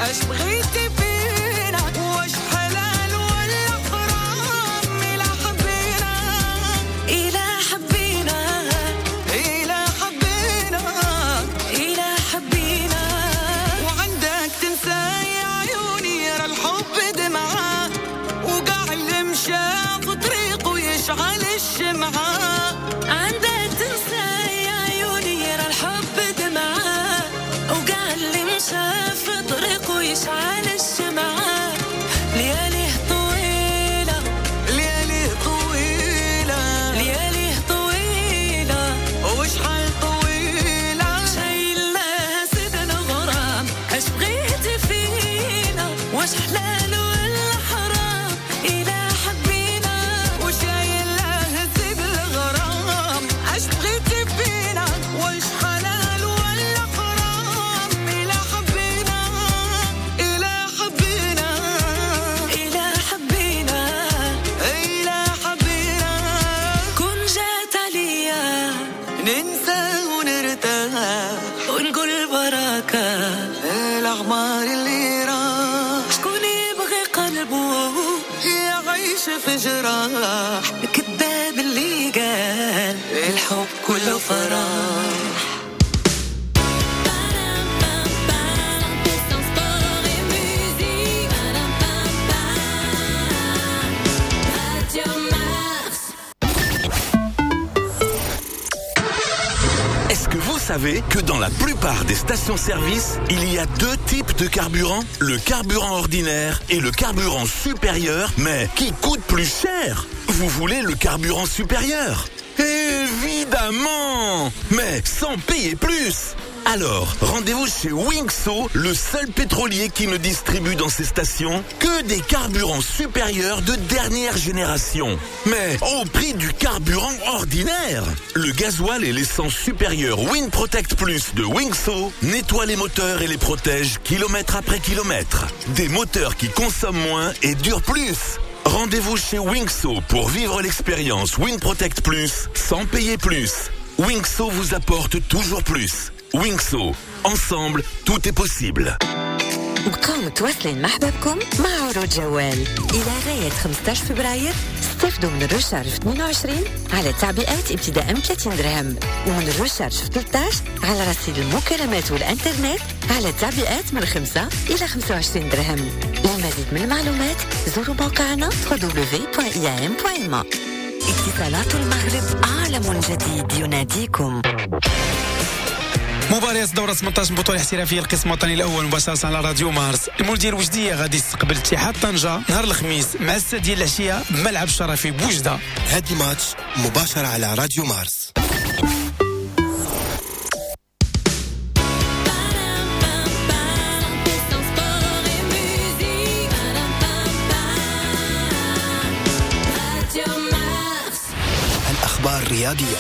اش بغيتي فينا واش حلال ولا حرام إلا حبينا إلا حبينا إلا حبينا إلا حبينا وعندك تنسى يا عيوني يرى الحب دمعة وقاع اللي مشى في طريقه يشعل الشمعة عندك تنسى يا عيوني يرى الحب دمعة وقاع اللي مشى في طريقه يشعل الشمعة لياليه طويلة لياليه طويلة لياليه طويلة وشحال طويلة شايلها سيد الغرام اش بغيتي فينا واش حلال ولا حرام إلا حبينا وشايلها سيد الغرام اش بغيتي فينا واش حلال ولا حرام إلا حبينا إلا حبينا إلا حبينا إلا حبينا كون جات عليا ننسى ونرتاح ونقول بركة الأعمار اللي راح شكون يبغي قلبه يعيش في جراح كذاب اللي قال الحب كله فرح Est-ce que vous savez que dans la plupart des stations-service, il y a deux types de carburant? Le carburant ordinaire et le carburant supérieur, mais qui coûte plus cher? Vous voulez le carburant supérieur? Évidemment! Mais sans payer plus! Alors, rendez-vous chez Winkso, le seul pétrolier qui ne distribue dans ses stations que des carburants supérieurs de dernière génération. Mais au prix du carburant ordinaire. Le gasoil et l'essence supérieure WinProtect Plus de Winkso nettoient les moteurs et les protègent kilomètre après kilomètre. Des moteurs qui consomment moins et durent plus. Rendez-vous chez Winkso pour vivre l'expérience WinProtect Plus sans payer plus. Winkso vous apporte toujours plus. Winkso, ensemble, tout est possible. بقاو متواصلين مع حبابكم مع عروض جوال إلى غاية خمسة عشر فبراير. استفدوا من الرشارج في اثنين وعشرين على تعبئات ابتداء من ثلاثين درهم ومن الرشارج في ثلاثة عشر على رصيد المكالمات والانترنت على تعبئات من خمسة إلى خمسة وعشرين درهم. للمزيد من المعلومات زوروا موقعنا دبليو دبليو دبليو دوت اي ام دوت ام. اتصالات المغرب عالم جديد يناديكم. مباريات دورة ثمانية عشر بطولة احترافية القسم الوطني الأول مباشرة على راديو مارس. المولودية الوجدية غادي يستقبل اتحاد طنجة نهار الخميس مع الساعة ديال العشية بملعب الشرفي بوجدة. هاد الماتش مباشرة على راديو مارس. الأخبار الرياضية.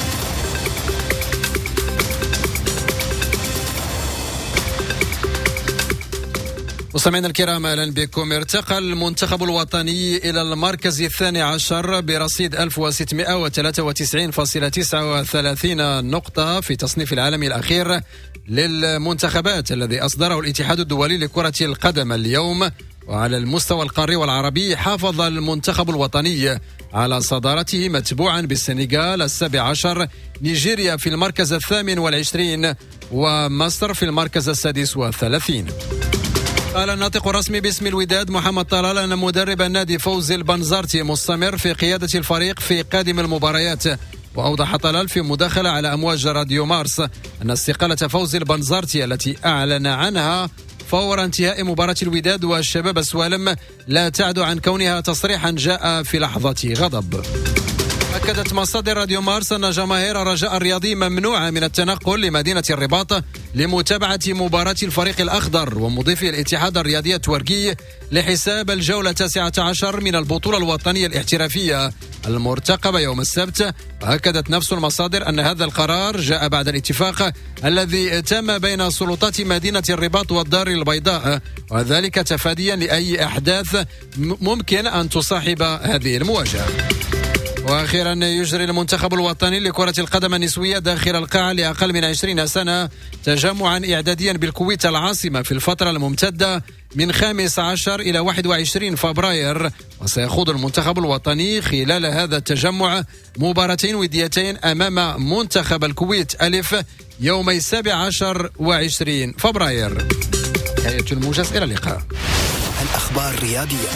مستمعينا الكرام اهلا بكم. ارتقى المنتخب الوطني الى المركز الثاني عشر برصيد ألف وستمائة وثلاثة وتسعين فاصلة تسعة وثلاثين نقطة في تصنيف العالمي الأخير للمنتخبات الذي أصدره الاتحاد الدولي لكرة القدم اليوم. وعلى المستوى القاري والعربي حافظ المنتخب الوطني على صدارته متبوعا بالسنغال السابع عشر، نيجيريا في المركز الثامن والعشرين ومصر في المركز السادس والثلاثين. قال الناطق الرسمي باسم الوداد محمد طلال أن مدرب النادي فوزي البنزرتي مستمر في قيادة الفريق في قادم المباريات. وأوضح طلال في مداخلة على أمواج راديو مارس أن استقالة فوزي البنزرتي التي أعلن عنها فور انتهاء مباراة الوداد والشباب السوالم لا تعد عن كونها تصريحا جاء في لحظة غضب. أكدت مصادر راديو مارس أن جماهير الرجاء الرياضي ممنوعة من التنقل لمدينة الرباط لمتابعة مباراة الفريق الأخضر ومضيفي الاتحاد الرياضي التوركي لحساب الجولة التاسعة عشر من البطولة الوطنية الاحترافية المرتقبة يوم السبت. وأكدت نفس المصادر أن هذا القرار جاء بعد الاتفاق الذي تم بين سلطات مدينة الرباط والدار البيضاء، وذلك تفاديا لأي أحداث ممكن أن تصاحب هذه المواجهة. وأخيرا يجري المنتخب الوطني لكرة القدم النسوية داخل القاعة لأقل من عشرين سنة تجمعا إعداديا بالكويت العاصمة في الفترة الممتدة من خامس عشر إلى واحد وعشرين فبراير. وسيخوض المنتخب الوطني خلال هذا التجمع مباراتين وديتين أمام منتخب الكويت ألف يومي السابع عشر وعشرين فبراير. نهاية الموجز، إلى اللقاء. الأخبار الرياضية.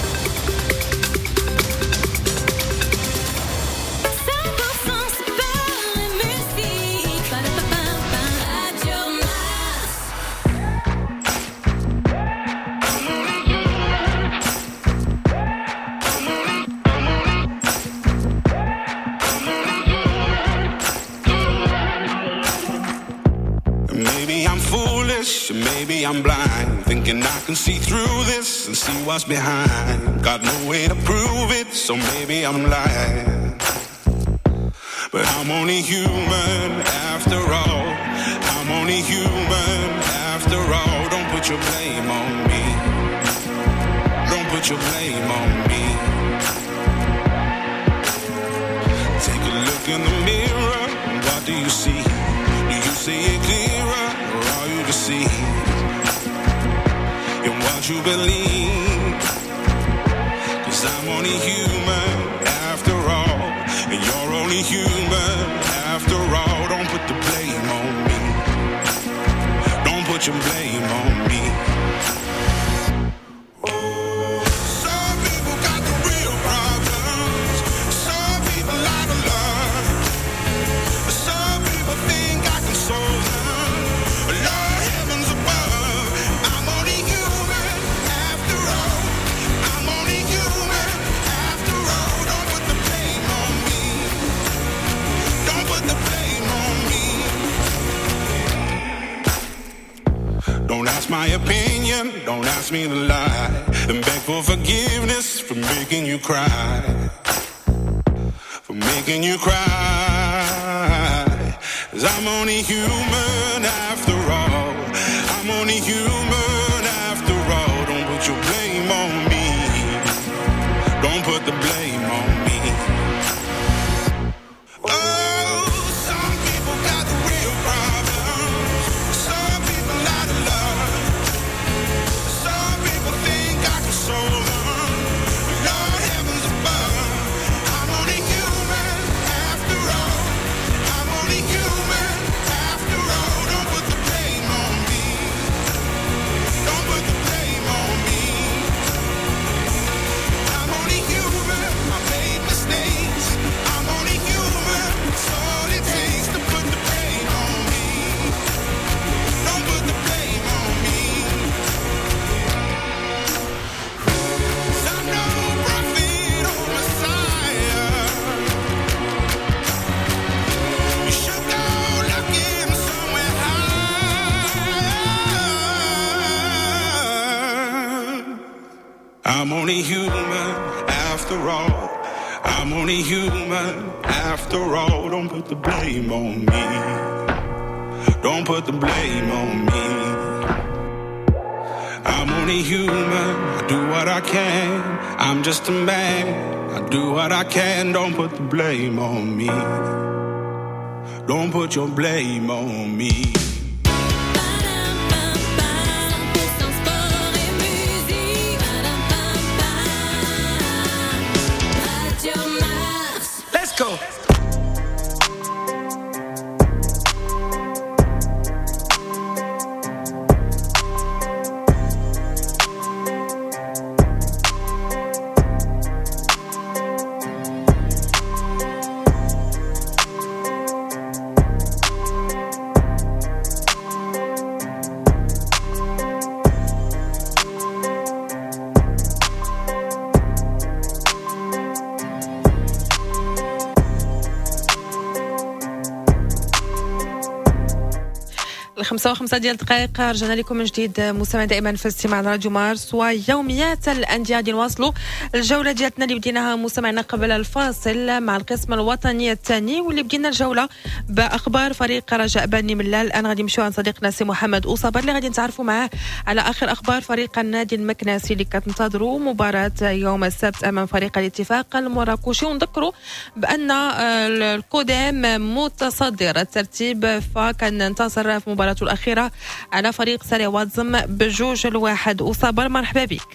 Maybe I'm blind, thinking I can see through this and see what's behind. Got no way to prove it, so maybe I'm lying. But I'm only human after all. I'm only human after all. Don't put your blame on me. Don't put your blame on me. Take a look in the mirror, what do you see? Do you see it clearer, or are you deceived in what you believe? 'Cause I'm only human after all, and you're only human after all. Don't put the blame on me. Don't put your blame on me. Some people got the real problems. Some people out of love. Some people think I can solve them. Lord, heavens above, I'm only human after all. I'm only human after all. Don't put the blame on me. Don't put the blame on me. Don't ask my opinion, don't ask me to lie, and beg for forgiveness for making you cry, for making you cry. 'Cause I'm only human after all. I'm only human after all. Don't put your blame on me. Don't put the blame on me. Oh, some people got the real problems. Some people out of love. Some people think I can solve them. Lord, heavens above, I'm only human after all. I'm only human after all. Don't put the blame on me. Don't put the blame on me. I'm only human. I made mistakes. I'm only human. It's all it takes to put the blame on me. Don't put the blame on me. 'Cause I'm no prophet or Messiah. You should go looking somewhere high. I'm only human after all. I'm only human after all. Don't put the blame on me. Don't put the blame on me. I'm only human. I do what I can. I'm just a man. I do what I can. Don't put the blame on me. Don't put your blame on me. Let's go. خمسة وخمسة ديال الدقائق رجعنا لكم من جديد مستمعين دائما في استماع راديو مارس ويوميات الأندية. غادي نواصلوا الجولة ديالتنا اللي بديناها مستمعينا قبل الفاصل مع القسم الوطني الثاني، واللي بدينا الجولة بأخبار فريق رجاء بني ملال. الآن غادي نمشيو عند صديقنا سي محمد أوصابر اللي غادي نتعرفوا معاه على آخر أخبار فريق النادي المكناسي اللي كتنتظروا مباراة يوم السبت أمام فريق الاتفاق المراكشي. ونذكروا بأن القدام متصدر الترتيب، فكان انتصر في مباراته الأخيرة على فريق ساري واتزم بجوج الواحد. أصابر مرحبا بك.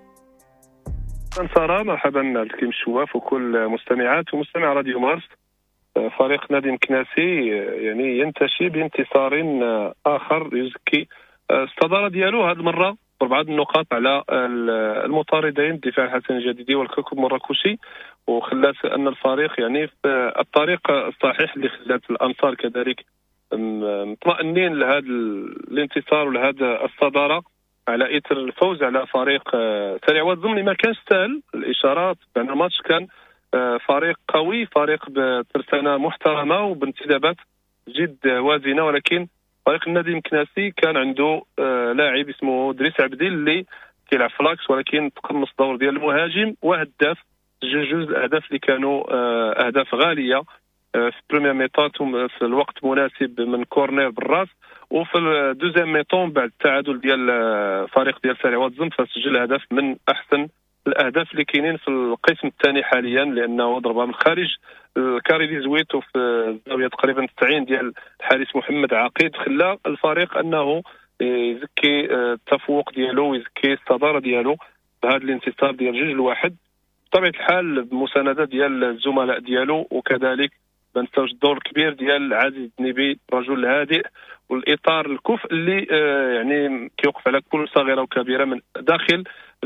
سارة مرحبا لكم الشواف وكل مستمعات ومستمع راديو مارس. فريق نادي مكناسي يعني ينتشي بانتصار آخر يزكي الصدارة ديالو هذه المرة بربعة النقاط على المطاردين الدفاع الحسن الجديدي والكوكب المراكشي، وخلات أن الفريق يعني في الطريق الصحيح اللي خلات الأنصار كذلك مطمئنين لهذا الانتصار ولهذا الصدارة على إثر الفوز على فريق سريع واتزم اللي ما كانش سهل. الإشارات بأن الماتش كان فريق قوي، فريق بترسانة محترمة وبانتدابات جد وازنة، ولكن فريق النادي المكناسي كان عنده لاعب اسمه دريس عبدي اللي كيلعب فلاكس ولكن تقمص دور ديال المهاجم وهداف جوج جوج الاهداف اللي كانوا اهداف غاليه في بريمير ميطون في الوقت مناسب من كورنير بالراس، وفي الدوزيام ميطون بعد التعادل ديال فريق ديال ساري واتزم فسجل هدف من احسن الاهداف اللي كاينين في القسم الثاني حاليا، لانه ضربها من خارج الكاري دي زويت وفي الزاويه تقريبا تسعين ديال الحارس محمد عقيد، خلى الفريق انه يزكي التفوق ديالو ويزكي الصداره ديالو بهذا الانتصار ديال جوج لواحد بطبيعه الحال بمسانده ديال الزملاء ديالو، وكذلك ما نساوش الدور الكبير ديال عزيز الدنيبي رجل هادئ والاطار الكفء اللي يعني كيوقف على كل صغيره وكبيره من داخل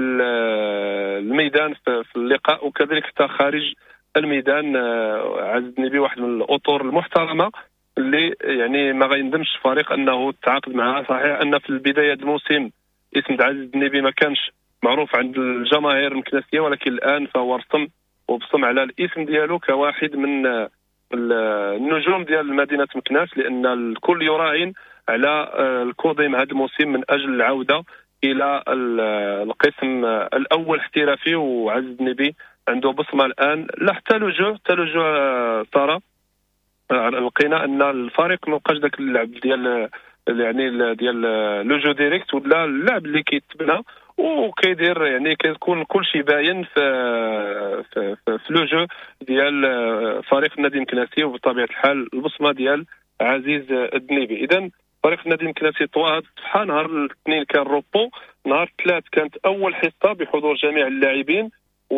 الميدان في اللقاء وكذلك حتى خارج الميدان. عزيز الدنيبي واحد من الاطر المحترمه اللي يعني ما غيندمش فريق انه تعاقد معها. صحيح ان في البدايه الموسم اسم عزيز الدنيبي ما كانش معروف عند الجماهير المكناسيه، ولكن الان فهو رسم وبصم على الاسم ديالو كواحد من النجوم ديال مدينه مكناس، لان الكل يراهن على الكوديم هذا الموسم من اجل العوده الى القسم الاول احترافي. وعزيز الدنيبي عنده بصمه الان لا حتى لوجو حتى لوجو ترى لقينا ان الفريق ما بقاش داك اللعب ديال يعني ديال لوجو ديريكت ولا اللعب اللي كيتبنى وكيدير يعني كيكون كل شيء باين في في, في, في لوجو ديال فريق النادي المكناسي وبطبيعه الحال البصمه ديال عزيز الدنيبي. اذا فريق النادي المكناسي طوى هذه الصفحه. نهار الاثنين كان روبو، نهار الثلاث كانت اول حصه بحضور جميع اللاعبين،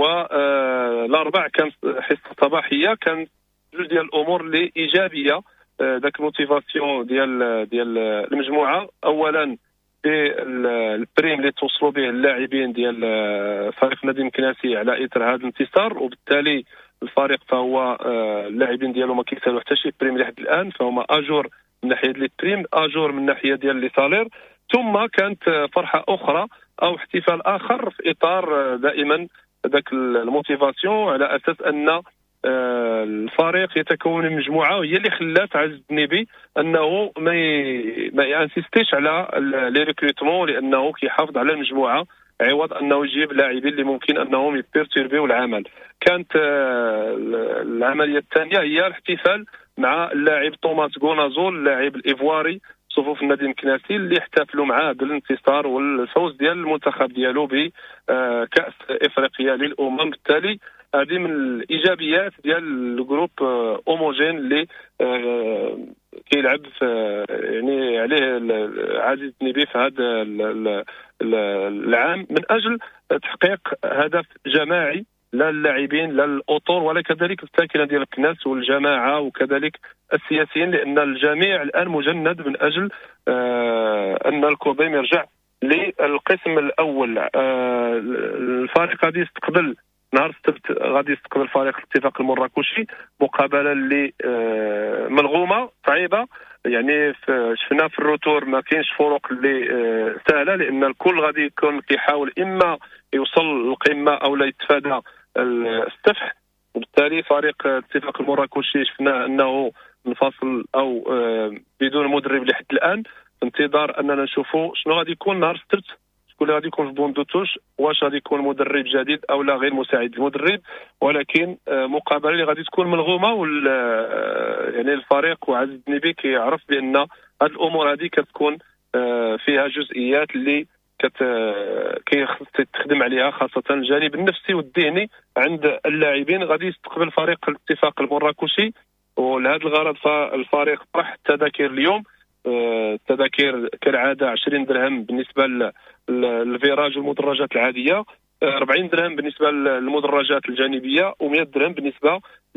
والاربع كانت حصه صباحيه كان جوج ديال الامور اللي ايجابيه. داك الموتيفاسيون ديال ديال المجموعه، اولا بالبريم اللي توصلوا به اللاعبين ديال فريق النادي المكناسي على اثر هذا الانتصار، وبالتالي الفريق فهو اللاعبين ديالو ما كيسالوا حتى شي بريم لحد الان، فهما اجور من ناحيه لي بريم اجور من ناحيه ديال لي سالير. ثم كانت فرحه اخرى او احتفال اخر في اطار دائما ذاك الموتيفاسيون على اساس ان الفريق يتكون من مجموعه، وهي اللي خلات عزيز الدنيبي انه ما ما يانسيستيش على لي ريكروتمون، لانه كيحافظ على المجموعه عوض انه يجيب لاعبين اللي ممكن انهم يبيرتوربيو العمل. كانت العمليه الثانيه هي الاحتفال مع اللاعب توماس غونازول اللاعب الايفواري صفوف النادي المكناسي اللي احتفلوا معاه بالانتصار والفوز ديال المنتخب ديالو بكأس افريقيا للامم. بالتالي هذه من الايجابيات ديال الجروب اوموجين اللي كيلعب يعني عليه عزيز الدنيبي في هذا العام من اجل تحقيق هدف جماعي لا اللاعبين لا الاطر ولا كذلك الساكنه ديال الكناس والجماعه وكذلك السياسيين، لان الجميع الان مجند من اجل ان الكوديم يرجع للقسم الاول. الفريق غادي يستقبل نهار السبت غادي يستقبل فريق الاتفاق المراكشي مقابله اللي ملغومه صعيبه، يعني شفنا في الروتور ما كاينش فروق اللي سهله، لان الكل غادي يكون كيحاول اما يوصل للقمه او لا يتفادى السفح، وبالتالي فريق الاتفاق المراكشي شفنا انه منفصل او بدون مدرب لحد الان، انتظار اننا نشوفوا شنو غادي يكون نهار السبت، شكون اللي غادي يكون في بوندوتوش، واش غادي يكون مدرب جديد او لا غير مساعد المدرب. ولكن مقابله اللي غادي تكون ملغومه، وال يعني الفريق وعزيز الدنيبي كيعرف بان هذه الامور هذه كتكون فيها جزئيات اللي كت كيخص تخدم عليها، خاصه الجانب النفسي والذهني عند اللاعبين. غادي يستقبل فريق الاتفاق المراكشي، ولهذا الغرض فالفريق طرح التذاكر اليوم. التذاكر كالعاده عشرين درهم بالنسبه للفيراج والمدرجات العاديه، أربعين درهم بالنسبه للمدرجات الجانبيه، ومئة درهم بالنسبه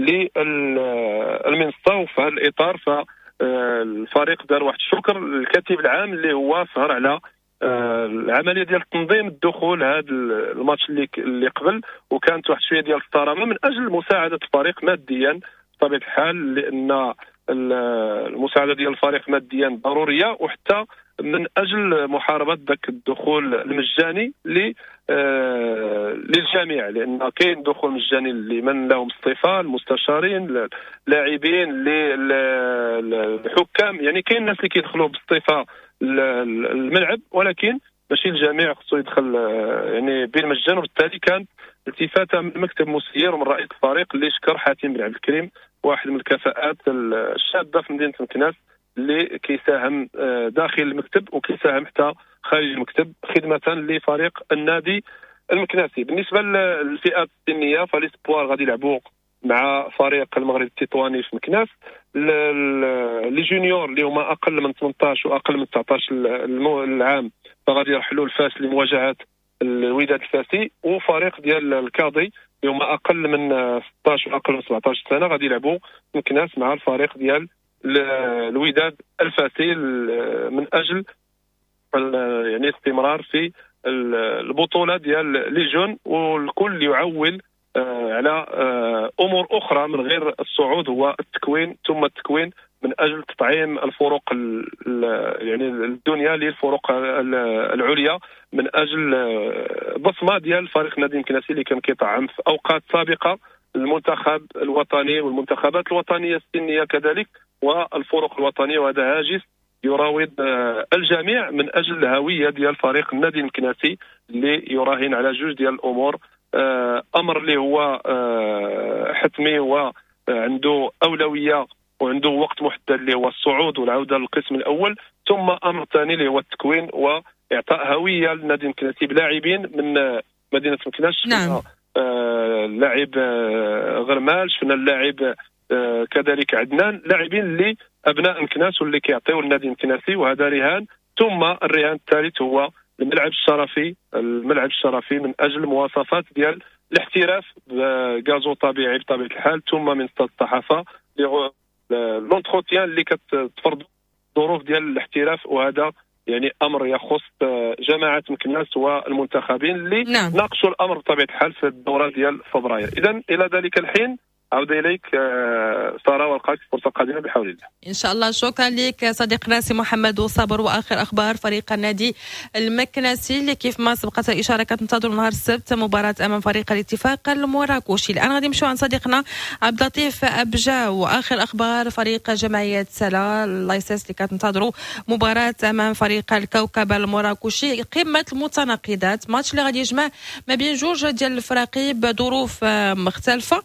للمنصه. وفي هذا الاطار فالفريق دار واحد الشكر للكاتب العام اللي هو سهر على العمليه ديال تنظيم الدخول هذا الماتش اللي اللي قبل، وكانت واحد شويه ديال الصرامه من اجل مساعده الفريق ماديا بطبيعه الحال، لان المساعده ديال الفريق ماديا ضروريه، وحتى من اجل محاربه ذاك الدخول المجاني للجميع، لان كاين دخول مجاني لمن لهم الصفه، المستشارين، اللاعبين، الحكام، يعني كاين الناس اللي كيدخلوا بالصفه الملعب، ولكن ماشي الجميع خصو يدخل يعني بالمجان. وبالتالي كانت التفاته من مكتب مسير ومن رئيس الفريق اللي شكر حاتم بن عبد الكريم، واحد من الكفاءات الشابه في مدينه مكناس اللي كيساهم داخل المكتب وكيساهم حتى خارج المكتب خدمه لفريق النادي المكناسي. بالنسبه للفئات السنيه فالاسبوار غادي يلعبوا مع فريق المغرب التطواني في مكناس، لي جونيور اللي هما اقل من ثمنطاش واقل من تسعطاش العام فغادي يرحلوا لفاس لمواجهه الوداد الفاسي، وفريق ديال الكاضي اللي هما اقل من ستطاش واقل من سبعطاش سنه غادي يلعبوا مكناس مع الفريق ديال الوداد الفاسي من اجل يعني استمرار في البطوله ديال لي جون، والكل يعول على امور اخرى من غير الصعود، هو التكوين ثم التكوين من اجل تطعيم الفروق يعني الدنيا للفروق العليا، من اجل بصمه ديال فريق النادي المكناسي اللي كان كيطعم في اوقات سابقه المنتخب الوطني والمنتخبات الوطنيه السنيه كذلك والفروق الوطنيه، وهذا هاجس يراود الجميع من اجل الهويه ديال فريق النادي المكناسي اللي يراهن على جوج ديال الامور، امر اللي هو حتمي وعنده اولويه وعنده وقت محدد اللي هو الصعود والعوده للقسم الاول، ثم امر ثاني اللي هو التكوين واعطاء هويه للنادي المكناسي بلاعبين من مدينه مكناس. نعم. اللاعب غرمال، شفنا اللاعب كذلك عدنان، لاعبين اللي ابناء مكناس واللي كيعطيو النادي المكناسي، وهذا رهان. ثم الرهان الثالث هو الملعب الشرفي، الملعب الشرفي من اجل مواصفات ديال الاحتراف بغازو طبيعي بطبيعه الحال، ثم من استاد الصحافه لونتروتيان اللي كتفرض ظروف ديال الاحتراف، وهذا يعني امر يخص جماعه مكناس والمنتخبين اللي نعم. ناقشوا الامر بطبيعه الحال في الدوره ديال فبراير. اذا الى ذلك الحين عود اليك ساره، والقاك فرصه قادمه بحول الله ان شاء الله. شكرا لك صديقنا سي محمد وصابر. واخر اخبار فريق النادي المكناسي اللي كيف ما سبقت الاشاره كتنتظر نهار السبت مباراه امام فريق الاتفاق المراكشي. الان غادي نمشيو عند صديقنا عبد اللطيف ابجا. واخر اخبار فريق جمعيه سلا اللايسيس اللي كتنتظروا مباراه امام فريق الكوكب المراكشي، قمه المتناقضات، ماتش اللي غادي يجمع ما بين جوج ديال الفراقي بظروف مختلفه.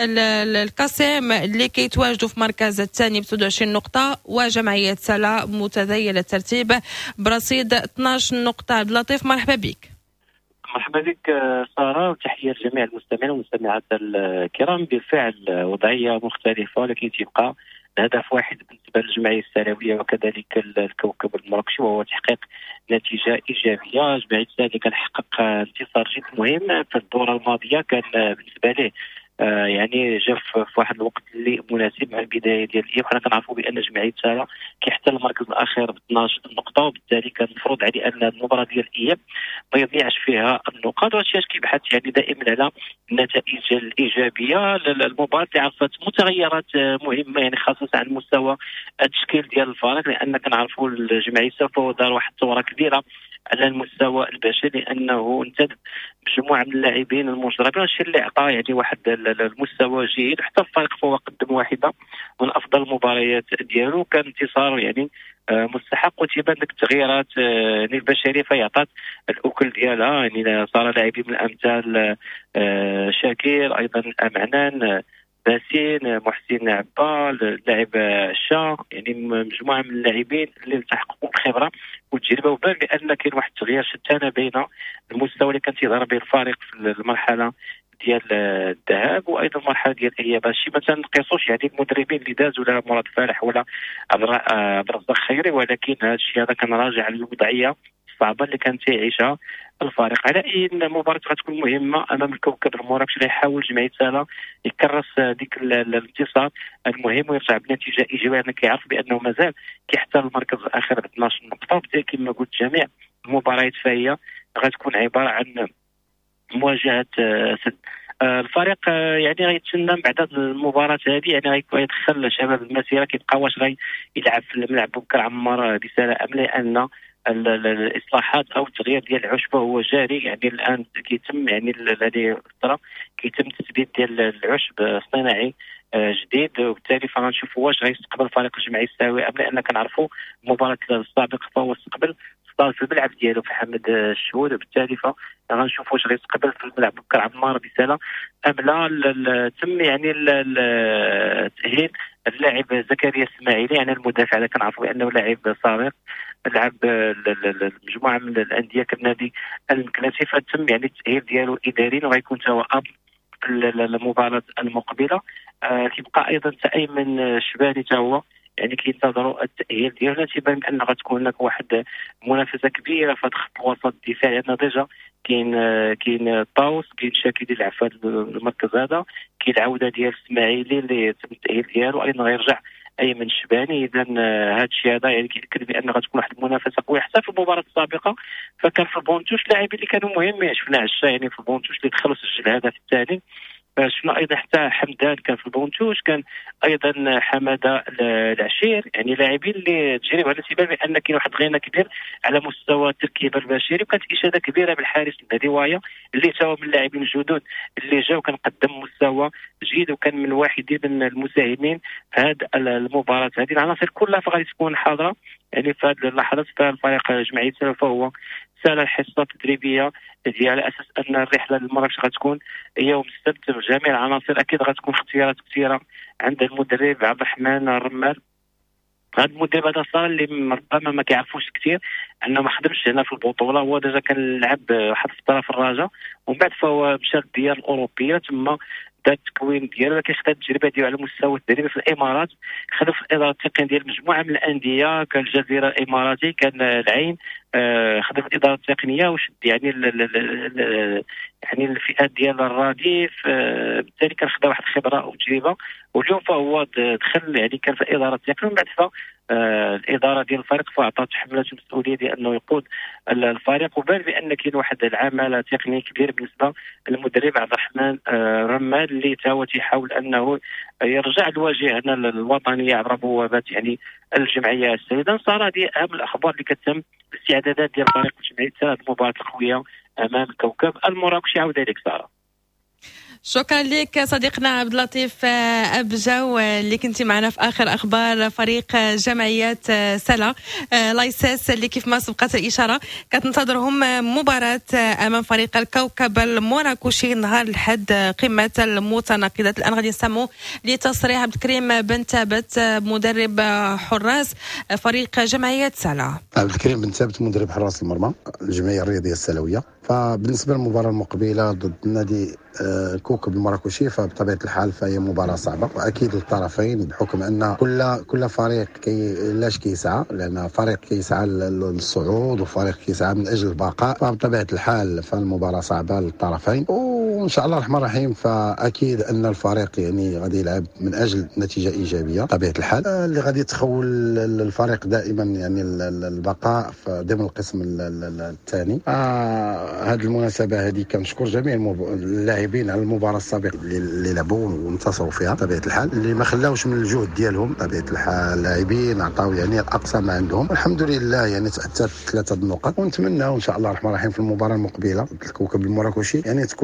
القاسم اللي كيتواجدوا في المركز الثاني ب ستة وعشرين نقطة، وجمعية سلا متذيل الترتيب برصيد اثناش نقطة. عبد اللطيف مرحبا بك. مرحبا بك سارة، وتحية لجميع المستمعين والمستمعات الكرام. بالفعل وضعية مختلفة، ولكن تبقى الهدف واحد بالنسبة للجمعية السلاوية وكذلك الكوكب المراكشي، وهو تحقيق نتيجة إيجابية. جمعية سلا كان حقق انتصار جد مهم في الدورة الماضية، كان بالنسبة له آه يعني جا في واحد الوقت اللي مناسب مع البدايه ديال الاياب. حنا كنعرفوا بان جمعيه سلا كيحتل المركز الاخير ب اثناش نقطه، وبالتالي كان المفروض عليه ان المباراه ديال الاياب ما يضيعش فيها النقاط، وهذا الشيء كيبحث يعني دائما على النتائج الايجابيه. المباراه اللي عرفت متغيرات مهمه يعني خاصه على المستوى التشكيل ديال الفريق، لان كنعرفوا الجمعيه سوف دار واحد الثوره كبيره على المستوى البشري، لانه انتدب مجموعه من اللاعبين المجربين، الشيء اللي عطى يعني واحد المستوى جيد. حتى الفريق فهو قدم واحده من افضل المباريات ديالو، كان انتصار يعني مستحق، وتيبان ديك التغييرات يعني البشريه فيعطات الاكل ديالها. يعني صار لاعبين من الامثال شاكير، ايضا معنان، باسين، محسن عبال، اللاعب الشا، يعني مجموعه من اللاعبين اللي التحقوا بالخبره والتجربه، وبان بان كاين واحد التغيير شتان بين المستوى اللي كان تيظهر به الفريق في المرحله ديال الذهاب وايضا المرحله ديال الاياب. هادشي ما تنقيسوش يعني المدربين اللي دازوا ولا مراد فالح ولا عبد الرزاق خيري، ولكن هذا الشيء هذا كان راجع للوضعيه الصعبه اللي كانت تعيشها الفريق. على اي المباراه غتكون مهمه امام الكوكب المراكش اللي يحاول جمعيه سالا يكرس ديك الانتصار المهم ويرجع بنتيجه ايجابيه، لان كيعرف بانه مازال كيحتل المركز الاخير ب اثنا عشر نقطه، وبالتالي كما قلت جميع المباريات فهي غتكون عباره عن مواجهه سد. الفريق يعني غيتسنى بعد المباراه هذه يعني غيدخل شباب المسيره كيبقى واش غيلعب في الملعب بكر عمار بسلام ام لا، لان الاصلاحات او التغيير ديال العشبه هو جاري. يعني الان كيتم يعني هذه الفتره كيتم تثبيت ديال العشب الصناعي جديد، وبالتالي فغنشوفوا واش غيستقبل فريق الجمعيه الساوي ام لا، لان كنعرفوا المباراه السابقه فهو استقبل في الملعب ديالو في حمد الشهود، وبالتالي فغنشوف واش غيستقبل في الملعب بكر عمار بسلام ام لا. تم يعني التاهيل اللاعب زكريا السماعيلي، يعني المدافع اللي كنعرفوا بانه لاعب سابق لعب مجموعه من الانديه كالنادي المكناسي، فتم يعني التاهيل ديالو اداريا وغيكون توأب في المباراه المقبله. آه كيبقى ايضا تأيمن شباني تا هو يعني كينتظروا التأهيل ديالنا، تيبان بان غتكون هناك واحد منافسه كبيره في خط الوسط الدفاعي، لان ديجا كاين كاين طاوس، كاين شاكي اللي لعب في هذا المركز هذا، كاين العوده ديال الاسماعيلي اللي تم التأهيل ديالو، ايضا غيرجع ايمن شباني. اذا هذا الشيء هذا يعني كيأكد بان غتكون واحد المنافسه قويه. حتى في المباراه السابقه فكان في البونتوش لاعبين اللي كانوا مهمين، شفنا عشا يعني في البونتوش اللي دخلوا سجل الهدف الثاني، شفنا ايضا حتى حمدان كان في البونتوش، كان ايضا حماده العشير، يعني لاعبين اللي تجربه على سبيل بان كاين واحد غنى كبير على مستوى التركيبه البشري، وكانت اشاده كبيره بالحارس الهديوايه اللي تا من اللاعبين الجدد اللي جاو كان قدم مستوى جيد وكان من واحد من المساهمين في هذه المباراه. هذه العناصر كلها فغادي تكون حاضره يعني في هذه اللحظات في الفريق جمعيه سلا، فهو سال الحصه التدريبيه ديال على اساس ان الرحله للمراكش غتكون يوم السبت. جميع العناصر اكيد غتكون اختيارات كثيره عند المدرب عبد الرحمن الرمال. هذا المدرب هذا صار اللي ربما ما كيعرفوش كثير انه ما خدمش هنا في البطوله، هو ديجا كان لعب واحد الفتره في الرجاء ومن بعد فهو مشى للديار الاوروبيه تما دا التكوين ديالو، كيخدم التجربه ديالو على مستوى التدريب في الامارات، خدم في الاداره التقنيه ديال مجموعه من الانديه، كان الجزيره الاماراتي، كان العين، آه خدم في الاداره التقنيه وشد يعني ال ال ال يعني الفئات ديال الرديف، آه بالتالي كان خدا واحد الخبره وتجربه، واليوم فهو دخل يعني كان في الاداره التقنيه ومن بعد ف آه الاداره ديال الفريق فاعطات حمله المسؤوليه بانه يقود الفريق، وبان بان كاين واحد العمل تقني كبير بالنسبه للمدرب عبد الرحمن آه رمال اللي تا هو تيحاول انه يرجع الواجهه الوطنيه عبر بوابات يعني الجمعيه السيده. صار هذه اهم الاخبار اللي كتم الاستعدادات ديال فريق الجمعيه هذه المباراه القويه امام الكوكب المراكشي. عوده لك ساره. شكرا لك صديقنا عبد اللطيف أبجو اللي كنتي معنا في آخر أخبار فريق جمعيات سلا لايساس اللي كيف ما سبقت الإشارة كتنتظرهم مباراة أمام فريق الكوكب المراكشي نهار الحد قمة المتناقضات. الآن غادي نسمو لتصريح عبد الكريم بن ثابت مدرب حراس فريق جمعيات سلا. عبد الكريم بن ثابت مدرب حراس المرمى الجمعية الرياضية السلوية. فبالنسبة للمباراة المقبلة ضد نادي كوكب المراكشي فبطبيعة الحال فهي مباراة صعبة وأكيد للطرفين، بحكم أن كل كل فريق كي لاش كيسعى، لأن فريق كيسعى للصعود وفريق كيسعى من أجل البقاء، فبطبيعة الحال فالمباراة صعبة للطرفين، وإن شاء الله الرحمن الرحيم فأكيد أن الفريق يعني غادي يلعب من أجل نتيجة إيجابية بطبيعة الحال اللي غادي تخول الفريق دائما يعني البقاء ضمن القسم الثاني. هذه المناسبة هذه كنشكر جميع اللاعبين على المباراة السابقة اللي لعبوا وانتصروا فيها بطبيعة الحال، اللي ما خلاوش من الجهد ديالهم بطبيعة الحال. اللاعبين عطاو يعني الأقصى ما عندهم والحمد لله يعني تأتت ثلاثة النقط، ونتمنى إن شاء الله الرحمن الرحيم في المباراة المقبلة الكوكب المراكشي يعني تكون نتيجة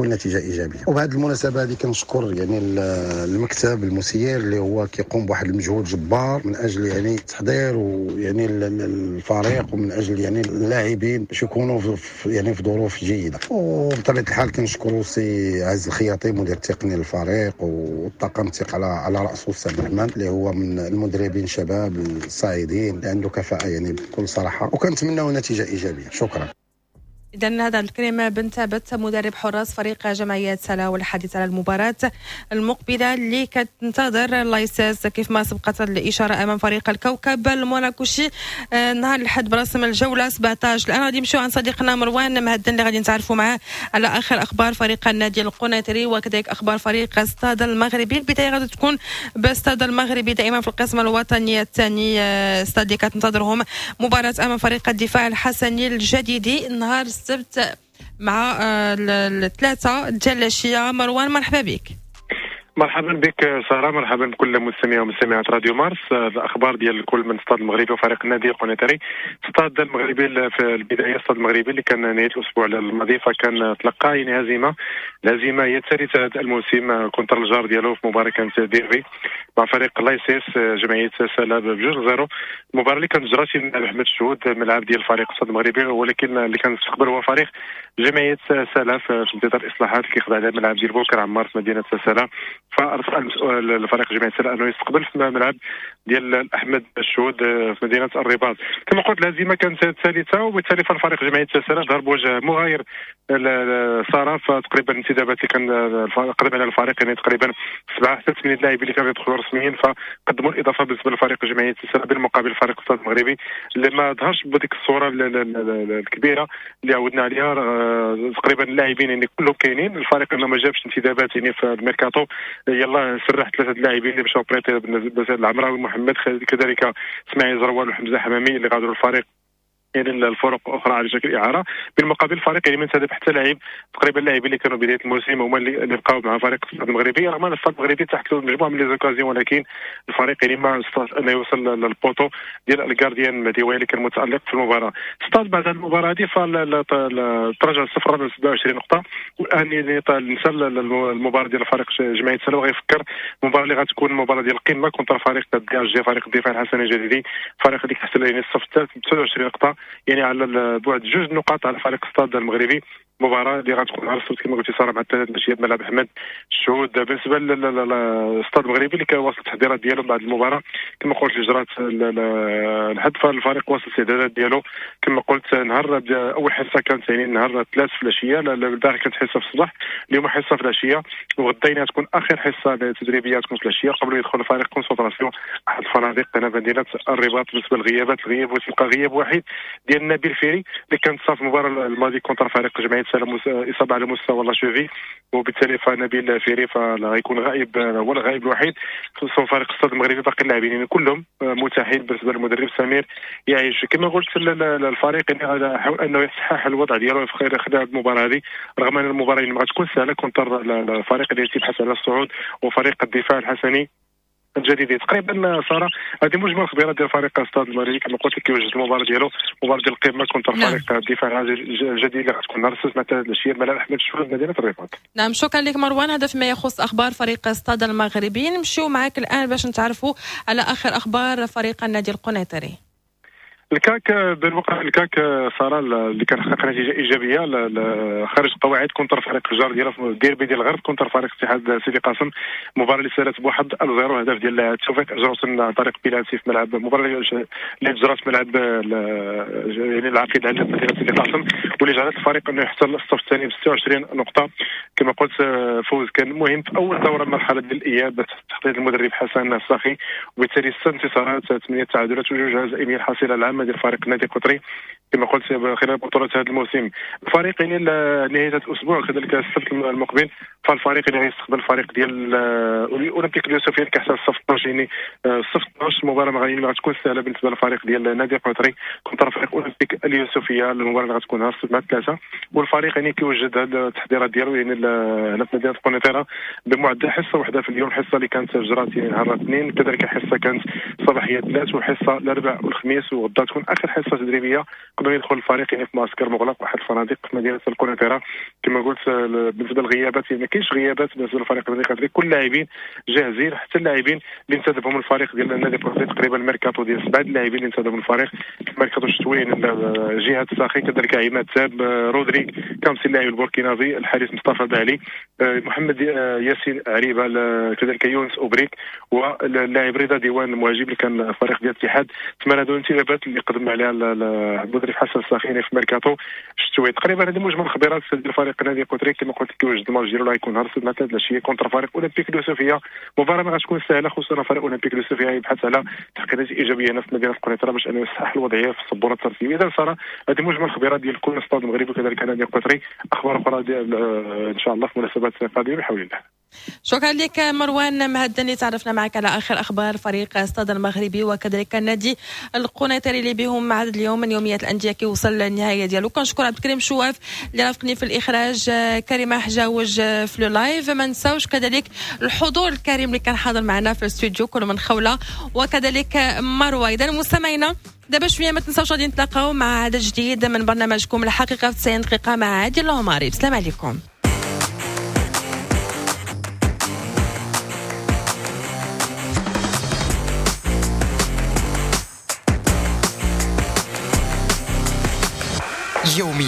ايجابيه. وبهذه المناسبه هذه كنشكر يعني المكتب المسير اللي هو كيقوم بواحد المجهود جبار من اجل يعني تحضير ويعني الفريق ومن اجل يعني اللاعبين باش يكونوا في يعني في ظروف جيده. وبطبيعه الحال كنشكروا سي عز الخياطي مدير التقني للفريق والطاقم التقني على على راسه السي عبد الرحمن اللي هو من المدربين الشباب الصاعدين اللي عنده كفاءه يعني بكل صراحه، وكنتمناو نتيجه ايجابيه. شكرا. إذن هذا الكريم بن ثابت مدرب حراس فريق جمعية سلا والحديث على المباراة المقبلة اللي كتنتظر لايساس كيف ما سبقت الإشارة أمام فريق الكوكب الموناكوشي آه نهار الأحد برسم الجولة سبعة عشر. الآن غادي نمشيو عن صديقنا مروان مهدن اللي غادي نتعرفوا معاه على آخر أخبار فريق النادي القنيطري وكذلك أخبار فريق استاد المغربي. البداية غادي تكون باستاد المغربي دائما في القسم الوطني الثاني آه استاد اللي كتنتظرهم مباراة أمام فريق الدفاع الحسني الجديدي نهار السبت مع الثلاثة ديال العشية. مروان مرحبا بك. مرحبا بك سارة، مرحبا بكل مستمعي ومستمعات راديو مارس. الاخبار ديال كل من استاد المغربي وفريق النادي القنيطري. استاد المغربي في البدايه استاد المغربي اللي كان نهايه الاسبوع الماضي فكان تلقى يعني هزيمه، الهزيمه هي الثالثه هذا الموسم كونتر الجار ديالو في مباراه كانت ديربي مع فريق لايسيس جمعيه سلا بجوج زيرو. المباراه اللي كانت جرات في ملعب احمد الشهود الملعب ديال فريق استاد المغربي، ولكن اللي كان استقبل هو فريق جمعيه سلا في انتظار الاصلاحات اللي كيخضع على الملعب ديال بوكر عمار في مدينه سلا. فرفع المسؤول الفريق جمعيه سلا انه يستقبل في ملعب ديال احمد الشهود في مدينه الرباط. كما قلت الهزيمه كانت الثالثه، وبالتالي فالفريق جمعيه سلا ظهر بوجه مغاير صار فتقريبا الانتدابات اللي كان قدم على الفريق يعني تقريبا سبعه حتى ثمانيه لاعبين اللي كانوا يدخلوا رسميا، فقدموا الاضافه بالنسبه لفريق جمعيه سلا بالمقابل فريق الستاد المغربي اللي ما ظهرش بهذيك الصوره الكبيره اللي عودنا عليها. تقريبا اللاعبين يعني كلهم كاينين، الفريق انه ما جابش انتدابات يعني في الميركاتو، يلا سرح ثلاثه اللاعبين اللي مشاو بريتي بالنسبه للعمراوي محمد، كذلك اسماعيل زروال وحمزه حمامي اللي غادروا الفريق يعني الفرق اخرى على شكل اعاره. بالمقابل فريق يعني من سادة حتى لاعب تقريبا اللاعبين اللي كانوا بدايه الموسم هما اللي بقاو مع فريق الستاد المغربي، رغم ان الستاد المغربي تحت له مجموعه من لي زوكازيون، ولكن الفريق يعني ما استطاعش انه يوصل للبوطو ديال الجارديان مديوي اللي كان متالق في المباراه. استاد بعد المباراه هذه تراجع الصفر من سبعة وعشرين نقطه، والان يعني نسى المباراه ديال فريق جمعيه سلا وغيفكر المباراه اللي غتكون المباراه ديال القمه كونتر فريق الدي جي فريق الدفاع الحسني الجديدي، فريق اللي كيحصل يعني الصف الثالث ب تسعة وعشرين نقطه يعني على بعد جوج نقاط على فريق الستاد المغربي. مباراه اللي غتكون على الصوت كما قلتي صار مع الثلاث ماشيه بملعب احمد الشهود. بالنسبه للستاد المغربي اللي كيواصل التحضيرات ديالو بعد المباراه كما قلت اللي جرات لحد فالفريق واصل الاستعدادات ديالو كما قلت. نهار اول حصه كانت يعني نهار الثلاث في العشيه، البارح كانت حصه في الصباح، اليوم حصه في العشيه، وغدا تكون اخر حصه تدريبيه تكون في العشيه قبل يدخل الفريق كونسونطراسيون احد الفنادق هنا مدينه الرباط. بالنسبه للغيابات الغياب وتلقى غياب واحد ديال نبيل فيري اللي كان صاف المباراه الماضي كونتر فريق جمعيه سلام اصابه على مستوى لا شوفي، وبالتالي فنبيل فيري فغيكون غائب هو الغائب الوحيد في فريق الستاد المغربي. باقي اللاعبين يعني كلهم متاحين بالنسبه للمدرب سمير يعيش. كما قلت الفريق يعني حاول انه يصحح الوضع ديالو في خلال المباراه هذه، رغم ان المباراه ما غتكون سهله كونتر الفريق اللي يبحث على الصعود وفريق الدفاع الحسني الجديد. تقريبا صار هذه مجمل الخبرات ديال فريق استاد المغربي كما قلت لك كيوجد المباراه ديالو مباراه ديال القمه كونتر فريق الدفاع الجديد اللي غتكون نهار السبت مع ثلاث العشيه ملعب احمد الشهود مدينه الرباط. نعم شكرا لك مروان. هذا فيما يخص اخبار فريق استاد المغربي. نمشيو معك الان باش نتعرفوا على اخر اخبار فريق النادي القنيطري. الكاك بالواقع الكاك صار اللي كان حقق نتيجه ايجابيه خارج القواعد كونتر فريق الجار ديالو في الديربي ديال الغرب كونتر فريق اتحاد سيدي قاسم. المباراه اللي سالت بواحد الزيرو هدف ديال توفيق جروسن عن طريق بيلانسي في ملعب المباراه اللي جرات في ملعب يعني العقيد على مدينه سيدي قاسم، واللي جعلت الفريق انه يحصل الصف الثاني ب ستة وعشرين نقطه. كما قلت فوز كان مهم في اول دوره مرحله ديال الاياب تحديد المدرب حسن الصاخي، وبالتالي ست انتصارات ثمانيه تعادلات وجوج هزائم حاصله العامه ديال فريق النادي القطري كما قلت خلال بطولة هذا الموسم. الفريق يعني نهاية هذا الأسبوع كذلك السبت المقبل فالفريق اللي غيستقبل الفريق ديال أولمبيك ليوسفيا اللي كيحصل الصف اثناش يعني الصف اثناش المباراة ما غتكون سهلة بالنسبة للفريق ديال النادي القطري كونتر فريق أولمبيك ليوسفيا. المباراة اللي غتكون نهار السبت مع الثلاثة، والفريق يعني كيوجد هذه التحضيرات ديالو يعني هنا في مدينة القنيطرة بمعدل حصة واحدة في اليوم، الحصة اللي كانت جرات يعني نهار الاثنين كذلك حصة كانت صباحية الثلاث وحصة الأربعاء والخميس، وغدا غتكون اخر حصه تدريبيه قبل يدخل الفريق يعني في معسكر مغلق واحد الفنادق في مدينه القنيطره. كما قلت بالنسبه للغيابات يعني ما كاينش غيابات بالنسبه للفريق النادي القطري، كل اللاعبين جاهزين، حتى اللاعبين اللي انتدبهم الفريق ديال النادي القطري تقريبا الميركاتو ديال سبعه اللاعبين اللي انتدبوا الفريق الميركاتو الشتوي، جهاد الساخي كذلك عماد تاب، رودريك كامسي اللاعب البوركينابي، الحارس مصطفى بالي، محمد ياسين عريبه، كذلك يونس اوبريك، واللاعب رضا ديوان المهاجم اللي كان الفريق ديال الاتحاد. ثمان هذو الانتدابات اللي قدم عليها المدرب حسن الساخيني في ميركاتو الشتوي. تقريبا هذه مجمل الخبرات ديال الفريق النادي القطري. كما قلت لك كيوجد الماتش ديالو غيكون نهار السبت مثلا العشيه كونتر فريق اولمبيك دو صوفيا. مباراه ما غتكون سهله، خصوصا فريق اولمبيك دو صوفيا يبحث على تحقيق نتائج ايجابيه هنا في مدينه القنيطره باش انه يصحح الوضعيه في السبوره الترتيبيه. اذا صار هذه مجمل الخبرات ديال كل استاد المغرب وكذلك النادي القطري. اخبار اخرى ديال ان شاء الله في مناسبات قادمه بحول الله. شكرا لك مروان مهدني، تعرفنا معك على اخر اخبار فريق استاد المغربي وكذلك النادي القنيطري اللي بهم عدد اليوم من يوميات الانديه كيوصل للنهايه ديالو. كنشكر عبد الكريم شواف اللي رافقني في الاخراج، كريمه حجاوج في لو لايف. ما نساوش كذلك الحضور الكريم اللي كان حاضر معنا في الاستوديو كل من خوله وكذلك مروه. اذا مستمعينا دابا شويه ما تنساوش غادي نتلاقاو مع عدد جديد من برنامجكم الحقيقه في تسعين دقيقه مع عادل العماري. السلام عليكم. يومي